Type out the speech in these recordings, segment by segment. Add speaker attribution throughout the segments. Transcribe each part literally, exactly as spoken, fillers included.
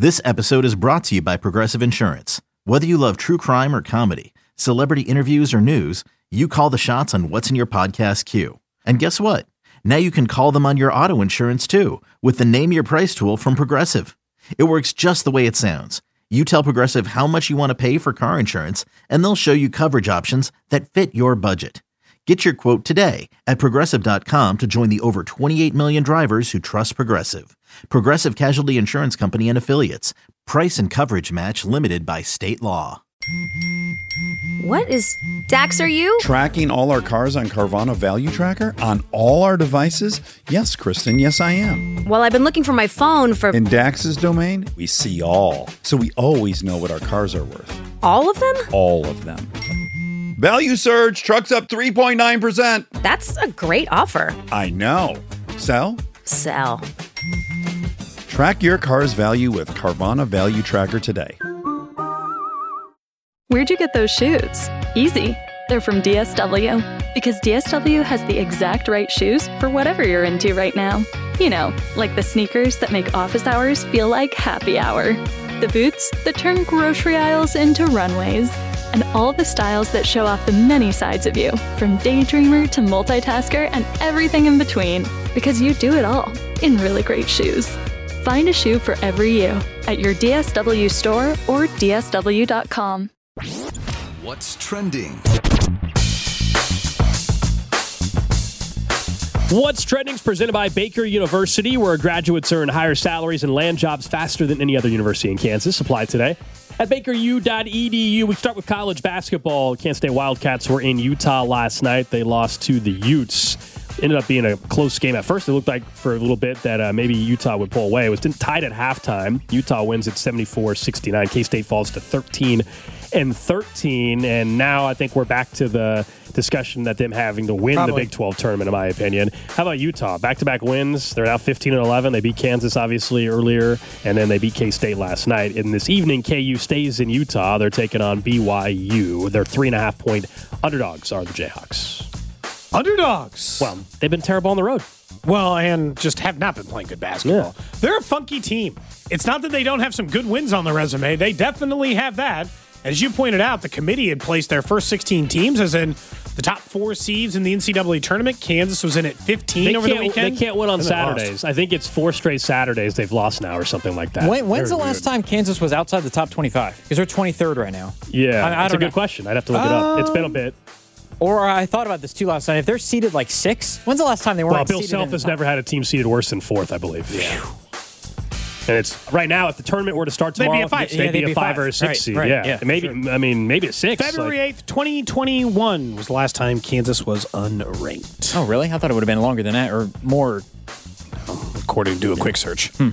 Speaker 1: This episode is brought to you by Progressive Insurance. Whether you love true crime or comedy, celebrity interviews or news, you call the shots on what's in your podcast queue. And guess what? Now you can call them on your auto insurance too with the Name Your Price tool from Progressive. It works just the way it sounds. You tell Progressive how much you want to pay for car insurance, and they'll show you coverage options that fit your budget. Get your quote today at Progressive dot com to join the over twenty-eight million drivers who trust Progressive. Progressive Casualty Insurance Company and Affiliates. Price and coverage match limited by state law.
Speaker 2: What is Dax, are you?
Speaker 3: Tracking all our cars on Carvana Value Tracker on all our devices? Yes, Kristen, yes I am.
Speaker 2: Well, I've been looking for my phone for...
Speaker 3: In Dax's domain, we see all. So we always know what our cars are worth.
Speaker 2: All of them?
Speaker 3: All of them. Value surge, trucks up three point nine percent.
Speaker 2: That's a great offer.
Speaker 3: I know. Sell?
Speaker 2: Sell.
Speaker 3: Track your car's value with Carvana Value Tracker today.
Speaker 4: Where'd you get those shoes? Easy. They're from D S W. Because D S W has the exact right shoes for whatever you're into right now. You know, like the sneakers that make office hours feel like happy hour. The boots that turn grocery aisles into runways. And all the styles that show off the many sides of you, from daydreamer to multitasker and everything in between. Because you do it all in really great shoes. Find a shoe for every you at your D S W store or D S W dot com.
Speaker 5: What's trending?
Speaker 6: What's Trending is presented by Baker University, where graduates earn higher salaries and land jobs faster than any other university in Kansas. Apply today at baker u dot e d u. We start with college basketball. Kansas State Wildcats were in Utah last night. They lost to the Utes. Ended up being a close game at first. It looked like for a little bit that uh, maybe Utah would pull away. It was tied at halftime. Utah wins at seventy-four sixty-nine. K-State falls to thirteen and thirteen. And now I think we're back to the discussion that them having to win Probably. the Big twelve tournament, in my opinion. How about Utah? Back-to-back wins. They're now fifteen and eleven. They beat Kansas, obviously, earlier, and then they beat K-State last night. And this evening, K U stays in Utah. They're taking on B Y U. They're three-and-a-half point underdogs are the Jayhawks.
Speaker 7: Underdogs.
Speaker 6: Well, they've been terrible on the road.
Speaker 7: Well, and just have not been playing good basketball. Yeah. They're a funky team. It's not that they don't have some good wins on the resume. They definitely have that. As you pointed out, the committee had placed their first sixteen teams as in the top four seeds in the N C double A tournament. Kansas was in at fifteen they over the weekend.
Speaker 6: They can't win on Saturdays. I think it's four straight Saturdays they've lost now or something like that.
Speaker 8: When, when's
Speaker 6: Very
Speaker 8: the last
Speaker 6: weird.
Speaker 8: time Kansas was outside the top twenty-five? Because they're twenty-third right now.
Speaker 6: Yeah,
Speaker 8: I, I
Speaker 6: that's a
Speaker 8: know.
Speaker 6: good question. I'd have to look um, it up. It's been a bit.
Speaker 8: Or I thought about this too last night. If they're seeded like six, when's the last time they weren't
Speaker 6: well, Bill
Speaker 8: seeded
Speaker 6: Self has never had a team seeded worse than fourth, I believe.
Speaker 7: Yeah.
Speaker 6: And it's right now, if the tournament were to start tomorrow,
Speaker 7: they'd be a five,
Speaker 6: they'd
Speaker 7: yeah,
Speaker 6: be
Speaker 7: they'd
Speaker 6: a
Speaker 7: be
Speaker 6: five,
Speaker 7: five
Speaker 6: or a six
Speaker 8: right,
Speaker 6: seed.
Speaker 8: Right,
Speaker 6: yeah,
Speaker 8: yeah
Speaker 6: maybe.
Speaker 8: sure.
Speaker 6: I mean, maybe a six.
Speaker 7: February
Speaker 6: like,
Speaker 7: eighth, twenty twenty-one was the last time Kansas was unranked.
Speaker 8: Oh, really? I thought it would have been longer than that or more.
Speaker 7: According to a quick search.
Speaker 8: Hmm.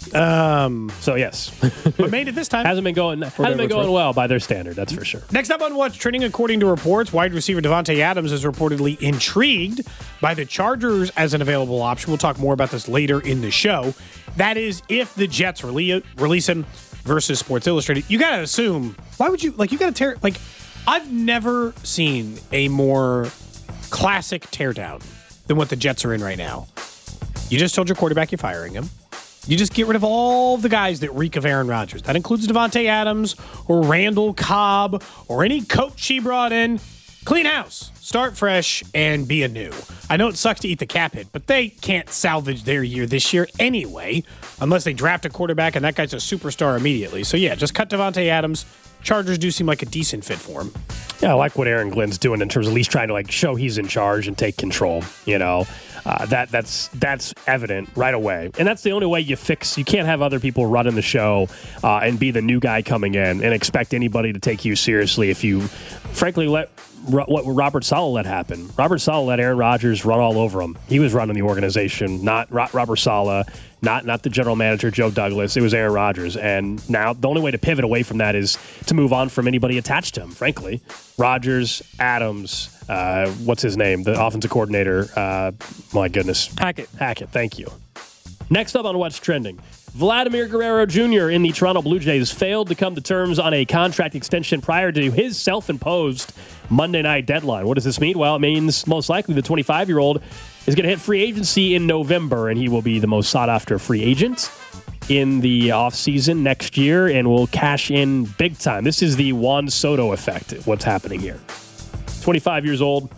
Speaker 7: Um,
Speaker 6: so yes,
Speaker 7: but made it this time.
Speaker 6: hasn't been going hasn't been going well by their standard. That's for sure.
Speaker 7: Next up on What's Trending, according to reports, wide receiver Devontae Adams is reportedly intrigued by the Chargers as an available option. We'll talk more about this later in the show. That is, if the Jets rele- release him versus Sports Illustrated. You got to assume, why would you, like, you got to tear, like, I've never seen a more classic teardown than what the Jets are in right now. You just told your quarterback you're firing him. You just get rid of all the guys that reek of Aaron Rodgers. That includes Devontae Adams or Randall Cobb or any coach he brought in. Clean house, start fresh, and be anew. I know it sucks to eat the cap hit, but they can't salvage their year this year anyway, unless they draft a quarterback and that guy's a superstar immediately. So yeah, just cut Devontae Adams. Chargers do seem like a decent fit for him.
Speaker 6: Yeah, I like what Aaron Glenn's doing in terms of at least trying to like show he's in charge and take control. You know, uh, that that's that's evident right away, and that's the only way you fix. You can't have other people running the show uh, and be the new guy coming in and expect anybody to take you seriously if you, frankly, let what Robert Saleh let happen. Robert Saleh let Aaron Rodgers run all over him. He was running the organization, not Robert Saleh. Not not the general manager, Joe Douglas. It was Aaron Rodgers. And now the only way to pivot away from that is to move on from anybody attached to him, frankly. Rodgers, Adams, uh, what's his name? The offensive coordinator. Uh, my goodness.
Speaker 8: Hackett.
Speaker 6: Hackett, thank you. Next up on What's Trending. Vladimir Guerrero Junior in the Toronto Blue Jays failed to come to terms on a contract extension prior to his self-imposed Monday night deadline. What does this mean? Well, it means most likely the twenty-five-year-old is going to hit free agency in November, and he will be the most sought-after free agent. in the offseason next year and will cash in big time. This is the Juan Soto effect, what's happening here. twenty-five years old,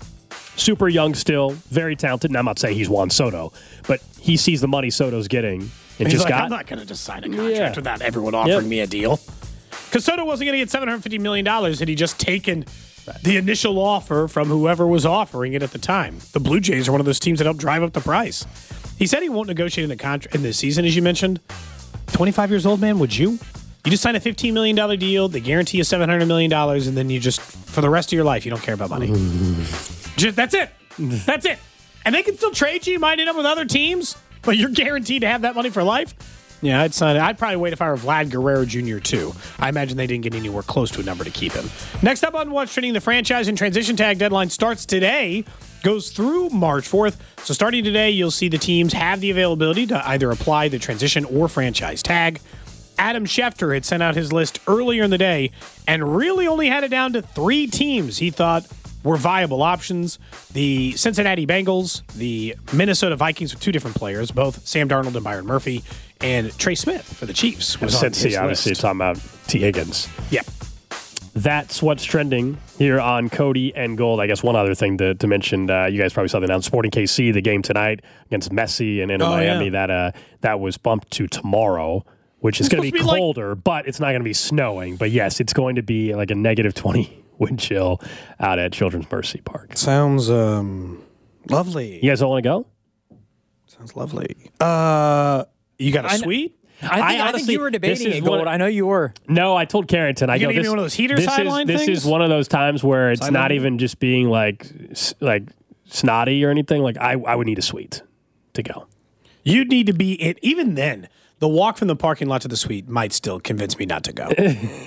Speaker 6: super young still, very talented. And I'm not saying he's Juan Soto, but he sees the money Soto's getting. And,
Speaker 7: and
Speaker 6: just
Speaker 7: he's like,
Speaker 6: got,
Speaker 7: I'm not going to just sign a contract
Speaker 6: yeah.
Speaker 7: without everyone offering
Speaker 6: yep.
Speaker 7: me a deal. Because Soto wasn't going to get seven hundred fifty million dollars had he just taken the initial offer from whoever was offering it at the time. The Blue Jays are one of those teams that help drive up the price. He said he won't negotiate in the contract in the season, as you mentioned. twenty-five years old, man, would you? You just sign a fifteen million dollars deal, they guarantee you seven hundred million dollars, and then you just, for the rest of your life, you don't care about money. just, that's it. That's it. And they can still trade you. You might end up with other teams, but you're guaranteed to have that money for life. Yeah, I'd sign it. I'd probably wait if I were Vlad Guerrero Junior too. I imagine they didn't get anywhere close to a number to keep him. Next up on What's Trending, the franchise and transition tag deadline starts today, goes through March fourth. So starting today, you'll see the teams have the availability to either apply the transition or franchise tag. Adam Schefter had sent out his list earlier in the day and really only had it down to three teams he thought were viable options. The Cincinnati Bengals, the Minnesota Vikings with two different players, both Sam Darnold and Byron Murphy, and Trey Smith for the Chiefs was on his
Speaker 6: Cincy, obviously,
Speaker 7: list.
Speaker 6: talking about T. Higgins.
Speaker 7: Yep.
Speaker 6: That's what's trending here on Cody and Gold. I guess one other thing to, to mention, uh, you guys probably saw the announcement, Sporting K C, the game tonight against Messi and Inter
Speaker 7: Oh,
Speaker 6: Miami,
Speaker 7: yeah.
Speaker 6: that uh, that was bumped to tomorrow, which is going to be
Speaker 7: supposed to be like-
Speaker 6: colder, but it's not going to be snowing. But yes, it's going to be like a negative twenty wind chill out at Children's Mercy Park.
Speaker 7: Sounds um, lovely.
Speaker 6: You guys all want to go?
Speaker 7: Sounds lovely. Uh, you got a
Speaker 8: I kn-
Speaker 7: suite?
Speaker 8: I think, I think
Speaker 6: honestly-
Speaker 8: you were
Speaker 6: this
Speaker 8: debating
Speaker 6: is
Speaker 8: it,
Speaker 6: one-
Speaker 8: Gold. I know you were.
Speaker 6: No, I told Carrington. I
Speaker 7: You
Speaker 6: go,
Speaker 7: gonna give me
Speaker 6: this,
Speaker 7: one of those heater
Speaker 6: this
Speaker 7: sideline
Speaker 6: is, This
Speaker 7: things?
Speaker 6: is one of those times where it's not
Speaker 7: Sideline?
Speaker 6: even just being like s- like snotty or anything. Like I, I would need a suite to go.
Speaker 7: You'd need to be it. Even then, the walk from the parking lot to the suite might still convince me not to go.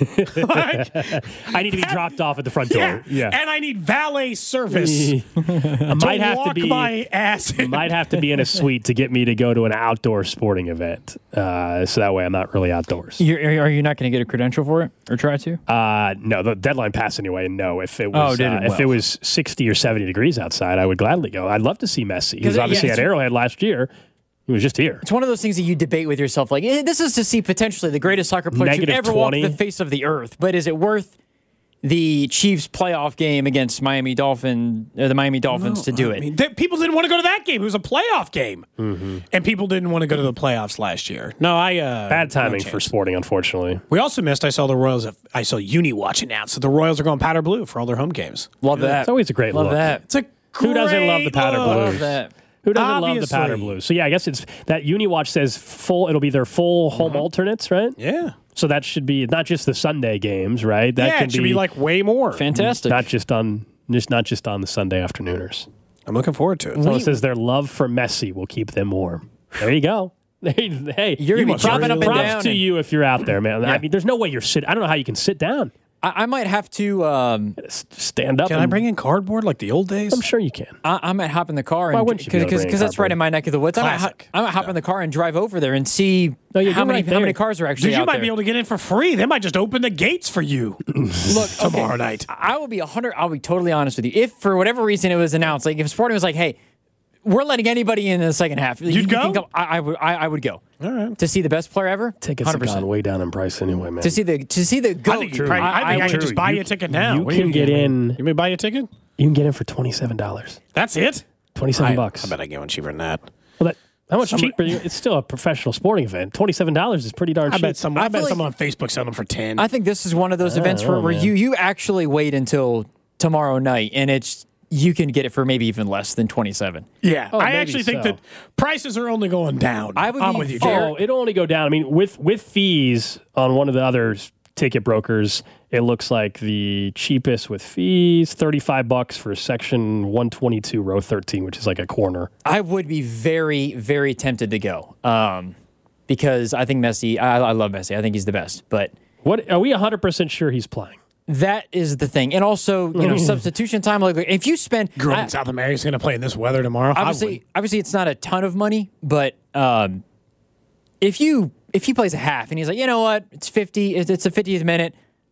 Speaker 7: Like,
Speaker 6: I need to be dropped off at the front door.
Speaker 7: yeah. And I need valet service
Speaker 6: I
Speaker 7: to
Speaker 6: might have
Speaker 7: walk
Speaker 6: to be
Speaker 7: my ass in.
Speaker 6: might have to be in a suite to get me to go to an outdoor sporting event. Uh, so that way I'm not really outdoors.
Speaker 8: You're, are you not going to get a credential for it or try to?
Speaker 6: Uh, no, the deadline passed anyway. No, if it was
Speaker 8: Oh, did it?
Speaker 6: uh, if
Speaker 8: Well.
Speaker 6: it was sixty or seventy degrees outside, I would gladly go. I'd love to see Messi. He was
Speaker 8: yeah,
Speaker 6: obviously
Speaker 8: it's-
Speaker 6: at Arrowhead last year. He was just here.
Speaker 8: It's one of those things that you debate with yourself. Like, eh, this is to see potentially the greatest soccer player to
Speaker 6: Negative
Speaker 8: ever walk
Speaker 6: twenty.
Speaker 8: the face of the earth. But is it worth the Chiefs playoff game against Miami Dolphin, uh, the Miami Dolphins to do
Speaker 7: I
Speaker 8: it?
Speaker 7: mean, th- people didn't want to go to that game. It was a playoff game.
Speaker 6: Mm-hmm.
Speaker 7: And people didn't want to go to the playoffs last year. No, I. Uh,
Speaker 6: Bad timing
Speaker 7: no
Speaker 6: for
Speaker 7: chance.
Speaker 6: Sporting, unfortunately.
Speaker 7: We also missed, I saw the Royals, I saw UniWatch announce that the Royals are going powder blue for all their home games.
Speaker 8: Love that.
Speaker 6: It's always a great
Speaker 8: Love
Speaker 6: look.
Speaker 8: that.
Speaker 7: It's a
Speaker 6: Who doesn't love the
Speaker 7: great
Speaker 6: powder
Speaker 7: look.
Speaker 6: blue?
Speaker 8: Love that.
Speaker 6: Who doesn't love the
Speaker 7: Obviously.
Speaker 6: powder blue? So yeah, I guess it's that UniWatch says full. It'll be their full home alternates, right?
Speaker 7: Yeah.
Speaker 6: So that should be not just the Sunday games, right? That
Speaker 7: yeah,
Speaker 6: can
Speaker 7: it should be, like way more.
Speaker 8: Fantastic.
Speaker 6: not just on just not just on the Sunday afternooners.
Speaker 7: I'm looking forward to it.
Speaker 6: Someone says their love for Messi will keep them warm. There you go. Hey, hey,
Speaker 8: You're gonna be
Speaker 7: must
Speaker 8: propping
Speaker 7: really
Speaker 8: up and
Speaker 6: props
Speaker 8: down.
Speaker 6: to
Speaker 8: and-
Speaker 6: you if you're out there, man. I mean, there's no way you're sitting. I don't know how you can sit down.
Speaker 8: I, I might have to. Um,
Speaker 6: S- Stand up.
Speaker 7: Can
Speaker 6: and,
Speaker 7: I bring in cardboard like the old days?
Speaker 6: I'm sure you can.
Speaker 8: I, I might hop in the car
Speaker 6: Why
Speaker 8: and
Speaker 6: wouldn't you be able to
Speaker 8: because
Speaker 6: bring in
Speaker 8: that's right
Speaker 6: cardboard?
Speaker 8: in my neck of the woods. I might, hop,
Speaker 7: Classic.
Speaker 8: I might hop in the car and drive over there and see
Speaker 6: No, you're
Speaker 8: how many
Speaker 6: right
Speaker 8: how many
Speaker 6: there.
Speaker 8: cars are actually
Speaker 7: Dude, you
Speaker 8: out
Speaker 7: might
Speaker 8: there.
Speaker 7: be able to get in for free. They might just open the gates for you.
Speaker 8: Look,
Speaker 7: tomorrow
Speaker 8: okay,
Speaker 7: night.
Speaker 8: I will be a hundred. I'll be totally honest with you. If for whatever reason it was announced, like if Sporting was like, "Hey, we're letting anybody in the second half," you,
Speaker 7: You'd
Speaker 8: you can
Speaker 7: go?
Speaker 8: come- I, I would. I, I would go.
Speaker 7: All right.
Speaker 8: To see the best player ever.
Speaker 6: Tickets
Speaker 8: one hundred
Speaker 6: have gone
Speaker 8: percent.
Speaker 6: way down in price anyway, man.
Speaker 8: To see the to see the
Speaker 7: I
Speaker 8: goat.
Speaker 7: think, you probably, I, think I,
Speaker 6: would
Speaker 7: can just
Speaker 6: too.
Speaker 7: buy
Speaker 6: You-
Speaker 7: you a ticket now.
Speaker 6: you
Speaker 7: What do
Speaker 6: can
Speaker 7: get
Speaker 6: get in-
Speaker 7: You may buy a ticket?
Speaker 6: You can get in for twenty-seven dollars.
Speaker 7: That's it?
Speaker 6: Twenty-seven
Speaker 7: I,
Speaker 6: bucks.
Speaker 7: I bet I can get one cheaper than that.
Speaker 6: Well, that, how much
Speaker 7: Somebody-
Speaker 6: cheaper? It's still a professional sporting event. Twenty-seven dollars is pretty darn
Speaker 7: I
Speaker 6: cheap.
Speaker 7: bet someone, I,
Speaker 8: I
Speaker 7: bet
Speaker 8: feel like-
Speaker 7: someone on Facebook selling them for ten.
Speaker 8: I think this is one of those events where,
Speaker 6: know,
Speaker 8: where
Speaker 6: man.
Speaker 8: you you actually wait until tomorrow night, and it's you can get it for maybe even less than twenty-seven.
Speaker 7: yeah,
Speaker 6: Oh,
Speaker 7: I
Speaker 6: maybe
Speaker 7: actually think
Speaker 6: so.
Speaker 7: that prices are only going down.
Speaker 8: I would
Speaker 7: I'm
Speaker 8: be
Speaker 7: with you,
Speaker 8: fair-
Speaker 7: Jared.
Speaker 6: Oh, it'll only go down. I mean, with with fees on one of the other s- ticket brokers, it looks like the cheapest with fees, thirty-five bucks for section one twenty-two, row thirteen, which is like a corner.
Speaker 8: I would be very, very tempted to go um, because I think Messi. I, I love Messi. I think he's the best. But
Speaker 6: What are we one hundred percent sure he's playing?
Speaker 8: that is the thing, and also you know substitution time. Like if you spend
Speaker 7: Grew up
Speaker 8: I-
Speaker 7: in South America. He's going to play in this weather tomorrow. I
Speaker 8: obviously,
Speaker 7: wouldn't.
Speaker 8: obviously, it's not a ton of money, but um, if you if he plays a half and he's like, you know what, it's fifty, it's it's a fiftieth minute,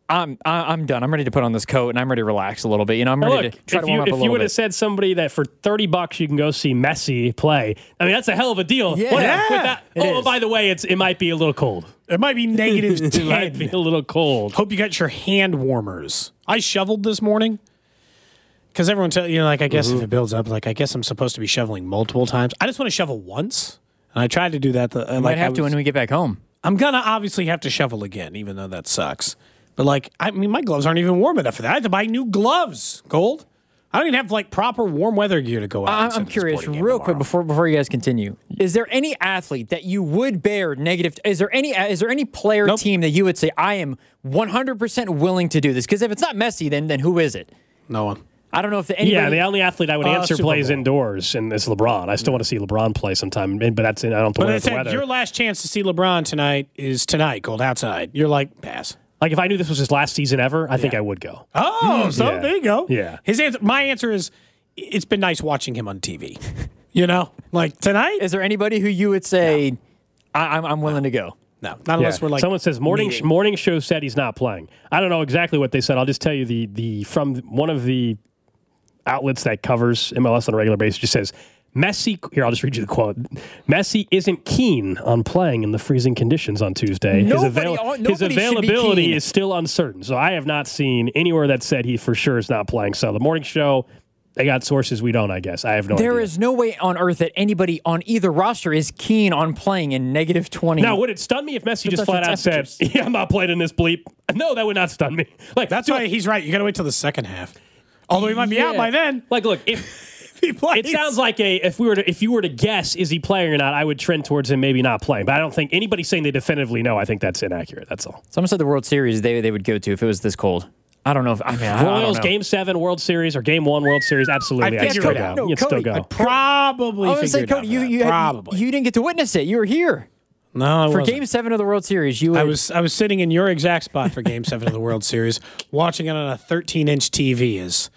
Speaker 8: I'm I'm done. I'm ready to put on this coat and I'm ready to relax a little bit. You know, I'm ready
Speaker 6: Look,
Speaker 8: to try
Speaker 6: if
Speaker 8: to warm
Speaker 6: you,
Speaker 8: up a
Speaker 6: if
Speaker 8: little
Speaker 6: you would
Speaker 8: bit.
Speaker 6: have said somebody that for thirty bucks you can go see Messi play, I mean that's a hell of a deal.
Speaker 8: Yeah.
Speaker 6: What-
Speaker 8: Yeah,
Speaker 6: with that-
Speaker 8: it
Speaker 6: oh,
Speaker 8: is.
Speaker 6: by the way, it's it might be a little cold.
Speaker 7: It might be negative
Speaker 6: It might be
Speaker 7: ten.
Speaker 6: a little cold.
Speaker 7: Hope you got your hand warmers. I shoveled this morning because everyone tell you know, like I guess
Speaker 6: Mm-hmm.
Speaker 7: if it builds up, like I guess I'm supposed to be shoveling multiple times. I just want to shovel once, and I tried to do that. The,
Speaker 8: I
Speaker 7: like
Speaker 8: might have
Speaker 7: I
Speaker 8: to
Speaker 7: was-
Speaker 8: when we get back home.
Speaker 7: I'm gonna obviously have to shovel again, even though that sucks. But like, I mean, my gloves aren't even warm enough for that. I have to buy new gloves, Gold. I don't even have like proper warm weather gear to go out.
Speaker 8: I-
Speaker 7: and sit
Speaker 8: I'm
Speaker 7: at the
Speaker 8: curious,
Speaker 7: sporting game
Speaker 8: real quick,
Speaker 7: tomorrow.
Speaker 8: before before you guys continue. Is there any athlete that you would bear negative? Is there any is there any player
Speaker 7: Nope.
Speaker 8: team that you would say I am one hundred percent willing to do this? Because if it's not Messi, then then who is it?
Speaker 7: No one.
Speaker 8: I don't know if the, anybody.
Speaker 6: Yeah, the only athlete I would
Speaker 7: Uh,
Speaker 6: answer
Speaker 7: Super
Speaker 6: plays
Speaker 7: Bowl.
Speaker 6: indoors, and it's LeBron. I still want to see LeBron play sometime, but that's I don't
Speaker 7: But
Speaker 6: know
Speaker 7: I
Speaker 6: the
Speaker 7: said
Speaker 6: weather.
Speaker 7: your last chance to see LeBron tonight is tonight, Gold, outside. You're like, pass.
Speaker 6: Like if I knew this was his last season ever, I think I would go.
Speaker 7: Oh, so
Speaker 6: Yeah.
Speaker 7: there you go.
Speaker 6: Yeah.
Speaker 7: His answer. My answer is, it's been nice watching him on T V. You know, like tonight.
Speaker 8: Is there anybody who you would say I, I'm I'm willing to go?
Speaker 7: No, not unless we're like.
Speaker 6: Someone says morning
Speaker 7: meeting.
Speaker 6: morning show said he's not playing. I don't know exactly what they said. I'll just tell you the the from one of the outlets that covers M L S on a regular basis just says Messi. Here, I'll just read you the quote. Messi isn't keen on playing in the freezing conditions on Tuesday.
Speaker 8: Nobody-
Speaker 6: his, avail-
Speaker 8: nobody
Speaker 6: his
Speaker 8: should be
Speaker 6: availability
Speaker 8: keen.
Speaker 6: is still uncertain. So I have not seen anywhere that said he for sure is not playing. So the morning show, they got sources we don't. I guess I have no
Speaker 8: There
Speaker 6: idea.
Speaker 8: is no way on earth that anybody on either roster is keen on playing in negative twenty.
Speaker 6: Now, would it stun me if Messi just
Speaker 8: That's
Speaker 6: flat
Speaker 8: the
Speaker 6: out said,
Speaker 8: temperatures.
Speaker 6: "Yeah, I'm not playing in this bleep"? No, that would not stun me. Like
Speaker 7: That's
Speaker 6: do
Speaker 7: why
Speaker 6: it-
Speaker 7: he's right. You got to wait till the second half. Although he might be out
Speaker 8: Yeah.
Speaker 7: by then.
Speaker 6: Like, look, if
Speaker 7: If he plays.
Speaker 6: it sounds like a if we were to if you were to guess is he playing or not, I would trend towards him maybe not playing. But I don't think anybody saying they definitively know. I think that's inaccurate. That's all.
Speaker 8: Someone said the World Series they they would go to if it was this cold. I don't know if I mean I, I
Speaker 6: Royals
Speaker 8: don't know.
Speaker 6: Game Seven World Series or Game One World Series, absolutely.
Speaker 7: I
Speaker 6: I'd
Speaker 7: figured
Speaker 6: still
Speaker 7: it
Speaker 6: go.
Speaker 7: out.
Speaker 8: No,
Speaker 6: You'd still
Speaker 8: Cody,
Speaker 6: go.
Speaker 8: I
Speaker 7: Probably
Speaker 8: I was say,
Speaker 7: figured it out
Speaker 8: Cody,
Speaker 7: for
Speaker 8: you
Speaker 7: that.
Speaker 8: you, had,
Speaker 7: Probably.
Speaker 8: you didn't get to witness it. You were here
Speaker 7: no, I
Speaker 8: for
Speaker 7: wasn't.
Speaker 8: Game Seven of the World Series. You were,
Speaker 7: I was I was sitting in your exact spot for Game Seven of the World Series, watching it on a thirteen inch T V as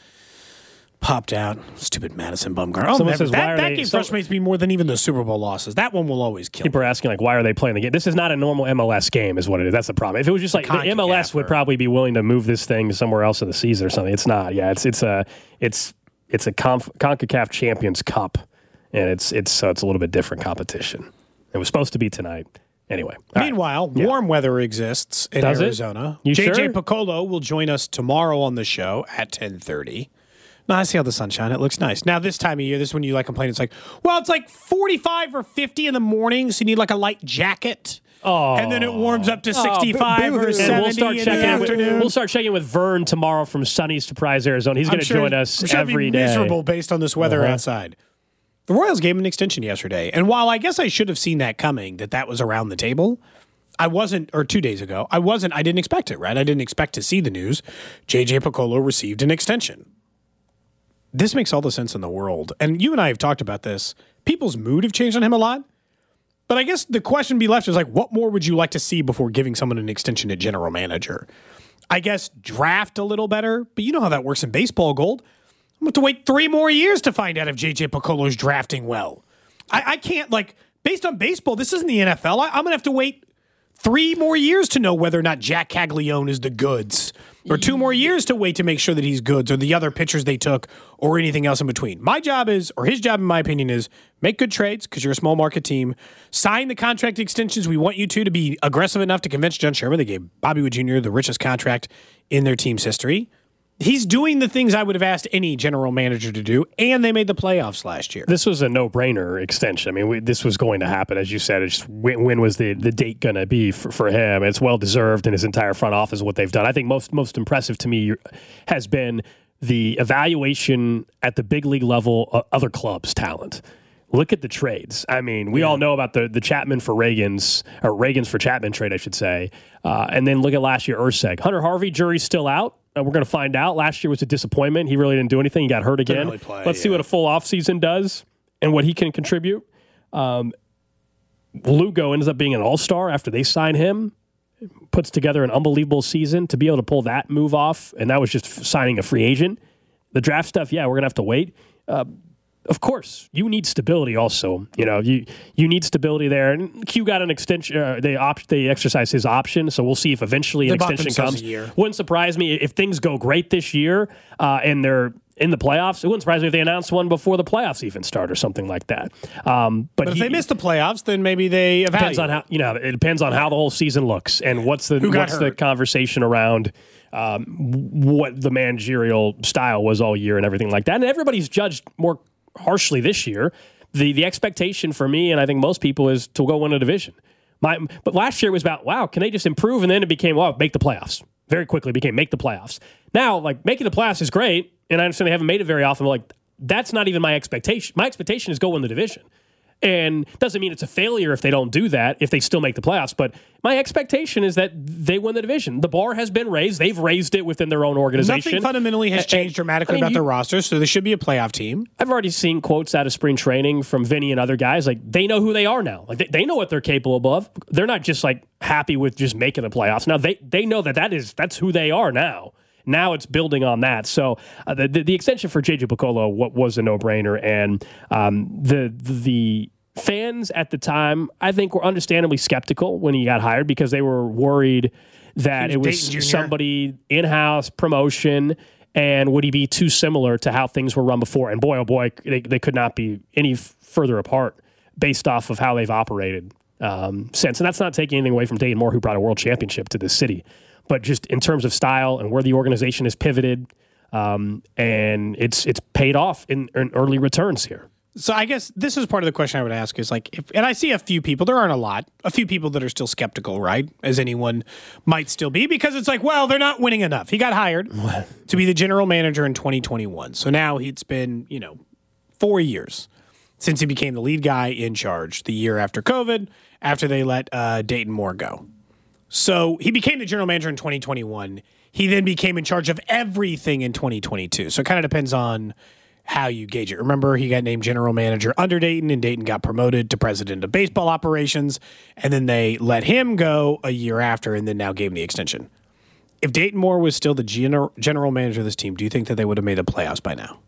Speaker 7: popped out. Stupid Madison Bumgarner. Oh,
Speaker 6: Someone
Speaker 7: never-
Speaker 6: says, why
Speaker 7: that,
Speaker 6: are
Speaker 7: that
Speaker 6: they-
Speaker 7: game
Speaker 6: so-
Speaker 7: frustrates me more than even the Super Bowl losses. That one will always kill me.
Speaker 6: People are asking like, why are they playing the game? This is not a normal M L S game, is what it is. That's the problem. If it was just like the
Speaker 7: CONCACAF
Speaker 6: M L S would
Speaker 7: or-
Speaker 6: probably be willing to move this thing somewhere else in the season or something. It's not. Yeah, it's it's a it's it's a Conf- CONCACAF Champions Cup, and it's it's so it's a little bit different competition. It was supposed to be tonight. Anyway. all right.
Speaker 7: Meanwhile, warm weather exists in
Speaker 6: Does it?
Speaker 7: Arizona.
Speaker 6: You
Speaker 7: J J
Speaker 6: sure?
Speaker 7: Piccolo will join us tomorrow on the show at ten thirty. No, I see how the sunshine. It looks nice. Now, this time of year, this is when you like complain. It's like, well, it's like forty-five or fifty in the morning, so you need like a light jacket.
Speaker 6: Oh.
Speaker 7: And then it warms up to sixty-five or
Speaker 8: boo-hoo.
Speaker 7: seventy
Speaker 6: And we'll start
Speaker 7: in the
Speaker 6: checking. With,
Speaker 7: afternoon.
Speaker 6: we'll start checking with Vern tomorrow from sunny Surprise, Arizona. He's
Speaker 7: I'm
Speaker 6: going to
Speaker 7: sure-
Speaker 6: join us
Speaker 7: I'm sure it'll be
Speaker 6: every day.
Speaker 7: miserable based on this weather
Speaker 6: Uh-huh.
Speaker 7: outside. The Royals gave him an extension yesterday, and while I guess I should have seen that coming, that that was around the table, I wasn't, or two days ago, I wasn't, I didn't expect it, right? I didn't expect to see the news. J J Piccolo received an extension. This makes all the sense in the world. And you and I have talked about this. People's mood have changed on him a lot. But I guess the question be left is like, what more would you like to see before giving someone an extension at general manager? I guess draft a little better, but you know how that works in baseball, Gold. I'm going to have to wait three more years to find out if J J Piccolo's drafting well. I, I can't, like, based on baseball, this isn't the N F L. I, I'm going to have to wait three more years to know whether or not Jack Caglione is the goods, or two more years to wait to make sure that he's goods, or the other pitchers they took, or anything else in between. My job is, or his job in my opinion is, make good trades because you're a small market team. Sign the contract extensions we want you to to be aggressive enough to convince John Sherman. They gave Bobby Wood Junior the richest contract in their team's history. He's doing the things I would have asked any general manager to do, and they made the playoffs last year.
Speaker 6: This was a no-brainer extension. I mean, we, this was going to happen, as you said. It's just when, when was the, the date going to be for, for him? It's well-deserved, and his entire front office, what they've done. I think most most impressive to me has been the evaluation at the big league level of other clubs' talent. Look at the trades. I mean, we all know about the the Chapman for Reagan's, or Reagan's for Chapman trade, I should say. Uh, and then look at last year, Urseg. Hunter Harvey, jury's still out. Uh, we're going to find out. Last year was a disappointment. He really didn't do anything. He got hurt again.
Speaker 7: really play,
Speaker 6: Let's see
Speaker 7: yeah.
Speaker 6: what a full offseason does and what he can contribute. Um, Lugo ends up being an all-star after they sign him. Puts together an unbelievable season to be able to pull that move off, and that was just f- signing a free agent. The draft stuff, yeah, we're going to have to wait. Uh, of course, you need stability also. You know, you you need stability there. And Q got an extension. Uh, they op- they exercised his option, so we'll see if eventually an
Speaker 7: They bought
Speaker 6: extension
Speaker 7: themselves
Speaker 6: comes.
Speaker 7: a year.
Speaker 6: Wouldn't surprise me if things go great this year uh, and they're in the playoffs. It wouldn't surprise me if they announced one before the playoffs even start or something like that. Um, but
Speaker 7: But if
Speaker 6: he,
Speaker 7: they miss the playoffs, then maybe they evaluate.
Speaker 6: depends on how you know. It depends on how the whole season looks and what's the
Speaker 7: Who got
Speaker 6: what's the
Speaker 7: hurt?
Speaker 6: conversation around um, what the managerial style was all year and everything like that. And everybody's judged more harshly this year. The the expectation for me and I think most people is to go win a division. My but last year it was about wow, can they just improve? And then it became well, make the playoffs. Very quickly it became make the playoffs. Now like making the playoffs is great, and I understand they haven't made it very often. But like that's not even my expectation. My expectation is go win the division. And doesn't mean it's a failure if they don't do that, if they still make the playoffs. But my expectation is that they win the division. The bar has been raised. They've raised it within their own organization.
Speaker 7: Nothing fundamentally has
Speaker 6: And-
Speaker 7: changed dramatically
Speaker 6: I mean,
Speaker 7: about
Speaker 6: you-
Speaker 7: their roster, so they should be a playoff team.
Speaker 6: I've already seen quotes out of spring training from Vinny and other guys. Like, they know who they are now. Like, they, they know what they're capable of. They're not just, like, happy with just making the playoffs. Now, they, they know that, that is, that's who they are now. Now it's building on that. So uh, the, the the extension for J J Picollo what was a no-brainer. And um, the the fans at the time, I think, were understandably skeptical when he got hired because they were worried that
Speaker 7: He
Speaker 6: it
Speaker 7: was
Speaker 6: was
Speaker 7: Dayton Junior
Speaker 6: somebody in-house promotion and would he be too similar to how things were run before? And boy, oh boy, they, they could not be any f- further apart based off of how they've operated um, since. And that's not taking anything away from Dayton Moore, who brought a world championship to this city. But just in terms of style and where the organization has pivoted, um, and it's it's paid off in, in early returns here.
Speaker 7: So I guess this is part of the question I would ask is like, if, and I see a few people, there aren't a lot, a few people that are still skeptical, right? As anyone might still be, because it's like, well, they're not winning enough. He got hired to be the general manager in twenty twenty-one. So now it's been, you know, four years since he became the lead guy in charge the year after COVID, after they let uh, Dayton Moore go. So he became the general manager in twenty twenty-one. He then became in charge of everything in twenty twenty-two. So it kind of depends on how you gauge it. Remember, he got named general manager under Dayton, and Dayton got promoted to president of baseball operations, and then they let him go a year after, and then now gave him the extension. If Dayton Moore was still the general general manager of this team, do you think that they would have made the playoffs by now?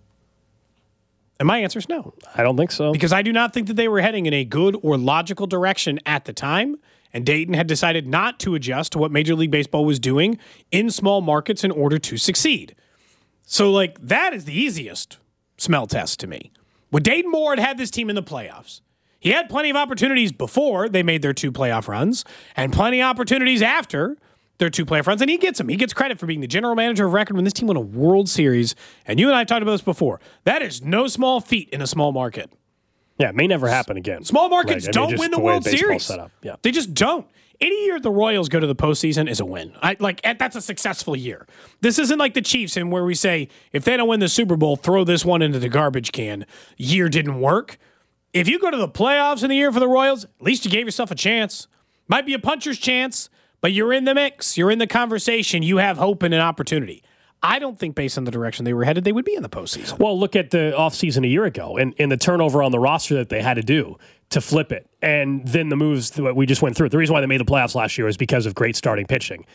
Speaker 7: And my answer is no.
Speaker 6: I don't think so.
Speaker 7: Because I do not think that they were heading in a good or logical direction at the time. And Dayton had decided not to adjust to what Major League Baseball was doing in small markets in order to succeed. So, like, that is the easiest smell test to me. When Dayton Moore had had this team in the playoffs, he had plenty of opportunities before they made their two playoff runs and plenty of opportunities after their two playoff runs. And he gets them. He gets credit for being the general manager of record when this team won a World Series. And you and I talked about this before. That is no small feat in a small market.
Speaker 6: Yeah, it may never happen again.
Speaker 7: Small markets
Speaker 6: Like, I mean,
Speaker 7: don't
Speaker 6: just
Speaker 7: win the
Speaker 6: the way
Speaker 7: World
Speaker 6: baseball's
Speaker 7: Series.
Speaker 6: set up. Yeah.
Speaker 7: They just don't. Any year the Royals go to the postseason is a win. I like that's a successful year. This isn't like the Chiefs, and where we say if they don't win the Super Bowl, throw this one into the garbage can. Year didn't work. If you go to the playoffs in the year for the Royals, at least you gave yourself a chance. Might be a puncher's chance, but you're in the mix. You're in the conversation. You have hope and an opportunity. I don't think based on the direction they were headed, they would be in the postseason.
Speaker 6: Well, look at the offseason a year ago and, and the turnover on the roster that they had to do to flip it. And then the moves that we just went through. The reason why they made the playoffs last year is because of great starting pitching.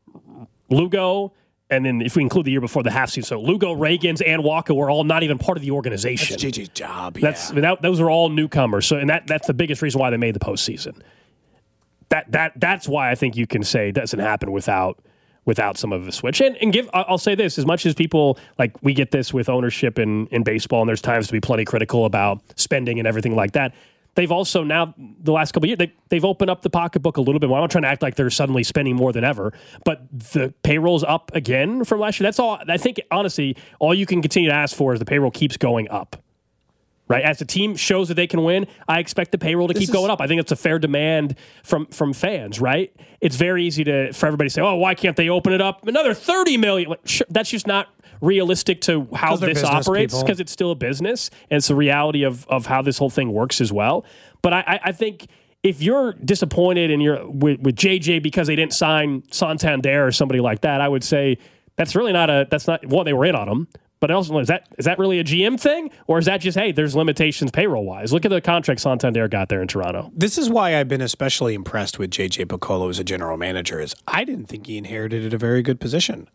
Speaker 6: Lugo, and then if we include the year before the half season, so Lugo, Reagans, and Walker were all not even part of the organization.
Speaker 7: That's J J's job. Yeah.
Speaker 6: That's that, those are all newcomers. So and that that's the biggest reason why they made the postseason. That that that's why I think you can say it doesn't happen without without some of the switch. And and give I'll say this, as much as people like we get this with ownership in, in baseball, and there's times to be plenty critical about spending and everything like that. They've also now, the last couple of years, they, they've opened up the pocketbook a little bit more. I'm not trying to act like they're suddenly spending more than ever, but the payroll's up again from last year. That's all. I think, honestly, all you can continue to ask for is the payroll keeps going up. Right? As the team shows that they can win, I expect the payroll to
Speaker 7: This
Speaker 6: keep
Speaker 7: is-
Speaker 6: going up. I think it's a fair demand from from fans, right? It's very easy to for everybody to say, oh, why can't they open it up? Another thirty million dollars. Like, sure, that's just not realistic to how
Speaker 7: 'Cause they're
Speaker 6: this
Speaker 7: business
Speaker 6: operates
Speaker 7: people.
Speaker 6: because it's still a business and it's the reality of of how this whole thing works as well. But I, I, I think if you're disappointed and you're with, with J J because they didn't sign Santander or somebody like that, I would say that's really not a that's not well, they were in on them. But also, is that is that really a G M thing, or is that just hey, there's limitations payroll wise? Look at the contract Santander got there in Toronto.
Speaker 7: This is why I've been especially impressed with J J Picollo as a general manager. Is I didn't think he inherited a very good position.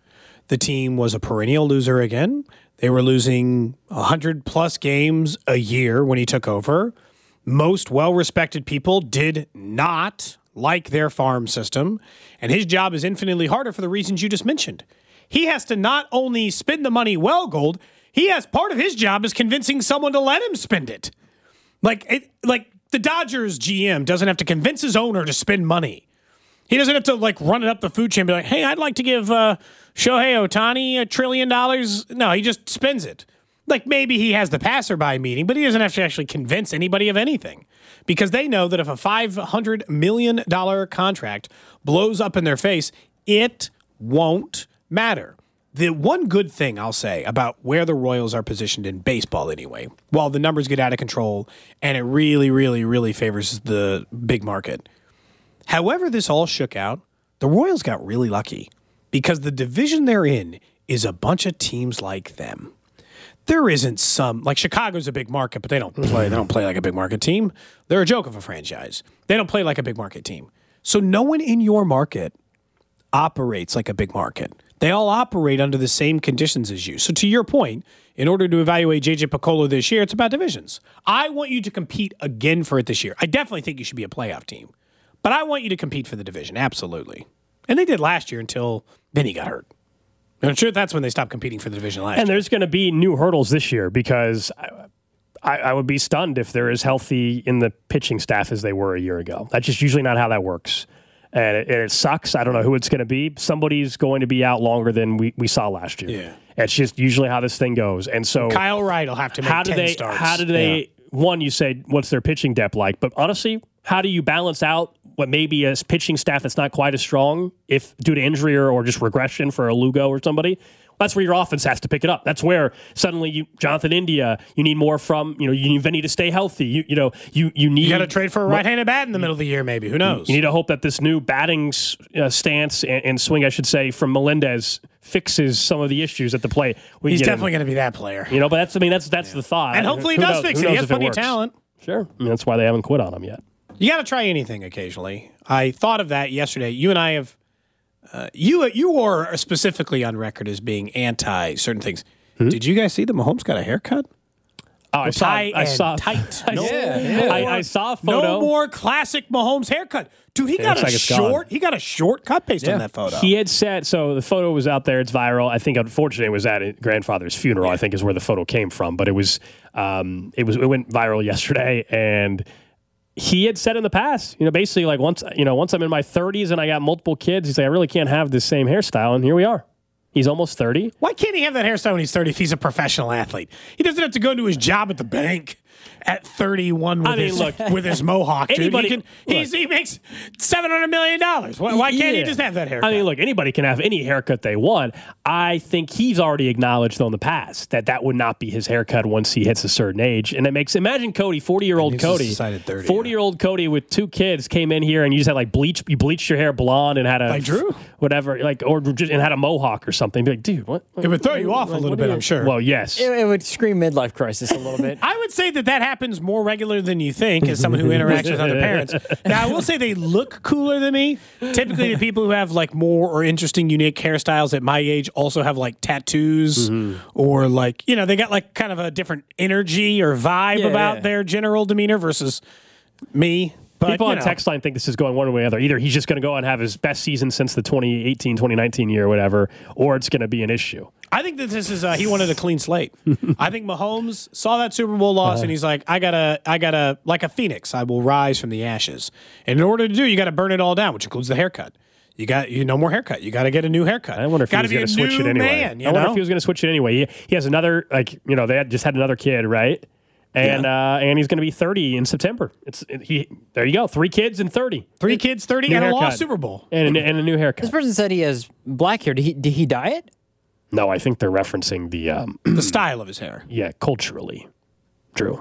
Speaker 7: the team was a perennial loser again. They were losing one hundred plus games a year when he took over. Most well-respected people did not like their farm system, and his job is infinitely harder for the reasons you just mentioned. He has to not only spend the money well, Gold, he has part of his job is convincing someone to let him spend it. Like, it, like the Dodgers G M doesn't have to convince his owner to spend money. He doesn't have to like run it up the food chain and be like, hey, I'd like to give uh, Shohei Ohtani a trillion dollars. No, he just spends it. Like maybe he has the passerby meeting, but he doesn't have to actually convince anybody of anything because they know that if a five hundred million dollars contract blows up in their face, it won't matter. The one good thing I'll say about where the Royals are positioned in baseball anyway, while the numbers get out of control and it really, really, really favors the big market. However this all shook out, the Royals got really lucky because the division they're in is a bunch of teams like them. There isn't some like Chicago's a big market, but they don't play. They don't play like a big market team. They're a joke of a franchise. They don't play like a big market team. So no one in your market operates like a big market. They all operate under the same conditions as you. So to your point, in order to evaluate J J Piccolo this year, it's about divisions. I want you to compete again for it this year. I definitely think you should be a playoff team, but I want you to compete for the division. Absolutely, and they did last year until Vinny got hurt. I'm sure that's when they stopped competing for the division last year.
Speaker 6: And there's going to be new hurdles this year because I, I, I would be stunned if they're as healthy in the pitching staff as they were a year ago. That's just usually not how that works. And it, and it sucks. I don't know who it's going to be. Somebody's going to be out longer than we, we saw last year.
Speaker 7: Yeah.
Speaker 6: It's just usually how this thing goes. And so
Speaker 7: Kyle Wright will have to make
Speaker 6: how do
Speaker 7: ten
Speaker 6: they,
Speaker 7: starts.
Speaker 6: How do they,
Speaker 7: yeah.
Speaker 6: one, you say, what's their pitching depth like? But honestly, how do you balance out what may be a pitching staff that's not quite as strong if due to injury or, or just regression for a Lugo or somebody? That's where your offense has to pick it up. That's where suddenly you, Jonathan India, you need more from, you know, you need Vinny to stay healthy. You you know, you you need.
Speaker 7: You got to trade for a right-handed bat in the middle of the year, maybe. Who knows?
Speaker 6: You need to hope that this new batting uh, stance and, and swing, I should say, from Melendez fixes some of the issues at the plate. We
Speaker 7: He's definitely going to be that player.
Speaker 6: You know, but that's I mean that's that's yeah. the thought.
Speaker 7: And hopefully
Speaker 6: Who
Speaker 7: he does
Speaker 6: knows,
Speaker 7: fix
Speaker 6: it.
Speaker 7: He has
Speaker 6: it
Speaker 7: plenty of
Speaker 6: works.
Speaker 7: talent.
Speaker 6: Sure. I mean, that's why they haven't quit on him yet.
Speaker 7: You got to try anything occasionally. I thought of that yesterday. You and I have. Uh, you you are specifically on record as being anti certain things. Hmm? Did you guys see that Mahomes got a haircut?
Speaker 6: Oh, I saw.
Speaker 7: I
Speaker 6: saw.
Speaker 7: Tight.
Speaker 6: I,
Speaker 7: no,
Speaker 6: yeah, yeah. I, I saw a photo.
Speaker 7: No more classic Mahomes haircut. Dude, he
Speaker 6: it
Speaker 7: got a
Speaker 6: like
Speaker 7: short. He got a short cut based yeah. on that photo.
Speaker 6: He had said so. The photo was out there. It's viral. I think, unfortunately, it was at his grandfather's funeral. Yeah. I think is where the photo came from. But it was. Um, it was. It went viral yesterday, and. He had said in the past, you know, basically like once, you know, once I'm in my thirties and I got multiple kids, he's like, I really can't have the same hairstyle. And here we are. He's almost thirty.
Speaker 7: Why can't he have that hairstyle when he's thirty if he's a professional athlete? He doesn't have to go to his job at the bank at thirty-one with, I mean, his, look, with his mohawk, dude. Anybody, he, can, he's, he makes seven hundred million dollars. Why, why can't yeah. he just have that haircut?
Speaker 6: I mean, look, anybody can have any haircut they want. I think he's already acknowledged, though, in the past that that would not be his haircut once he hits a certain age. And it makes, imagine Cody, forty-year-old Cody, forty-year-old Cody with two kids came in here and you just had like bleach, you bleached your hair blonde and had a,
Speaker 7: like Drew?
Speaker 6: Whatever, like, or just, and had a mohawk or something. Be like, dude, what?
Speaker 7: It would throw you off
Speaker 6: like,
Speaker 7: a little bit, I'm sure.
Speaker 6: Well, yes.
Speaker 8: It, it would scream midlife crisis a little bit.
Speaker 7: I would say that that happens more regular than you think as someone who interacts with other parents. Now, I will say they look cooler than me. Typically, the people who have like more or interesting, unique hairstyles at my age also have like tattoos mm-hmm. or like, you know, they got like kind of a different energy or vibe yeah, about yeah. their general demeanor versus me. But,
Speaker 6: people on
Speaker 7: know.
Speaker 6: text line think this is going one way or the other. Either he's just going to go and have his best season since the twenty eighteen twenty nineteen year or whatever, or it's going to be an issue.
Speaker 7: I think that this is uh, he wanted a clean slate. I think Mahomes saw that Super Bowl loss uh, and he's like, I gotta, I gotta, like a phoenix, I will rise from the ashes. And in order to do, you got to burn it all down, which includes the haircut. You got you no more haircut. You got to get a new haircut.
Speaker 6: I wonder if
Speaker 7: Gotta
Speaker 6: he was going to switch it anyway.
Speaker 7: Man, you
Speaker 6: I wonder
Speaker 7: know?
Speaker 6: if he was going to switch it anyway. He, he has another, like, you know, they had just had another kid, right? And yeah. uh, and he's going to be thirty in September. It's it, he. There you go. Three kids and thirty.
Speaker 7: Three kids, thirty, new and haircut. A lost Super Bowl.
Speaker 6: And, and a new haircut.
Speaker 8: This person said he has black hair. Did he, did he dye it?
Speaker 6: No, I think they're referencing the... Um,
Speaker 7: the style of his hair.
Speaker 6: Yeah, culturally. Drew.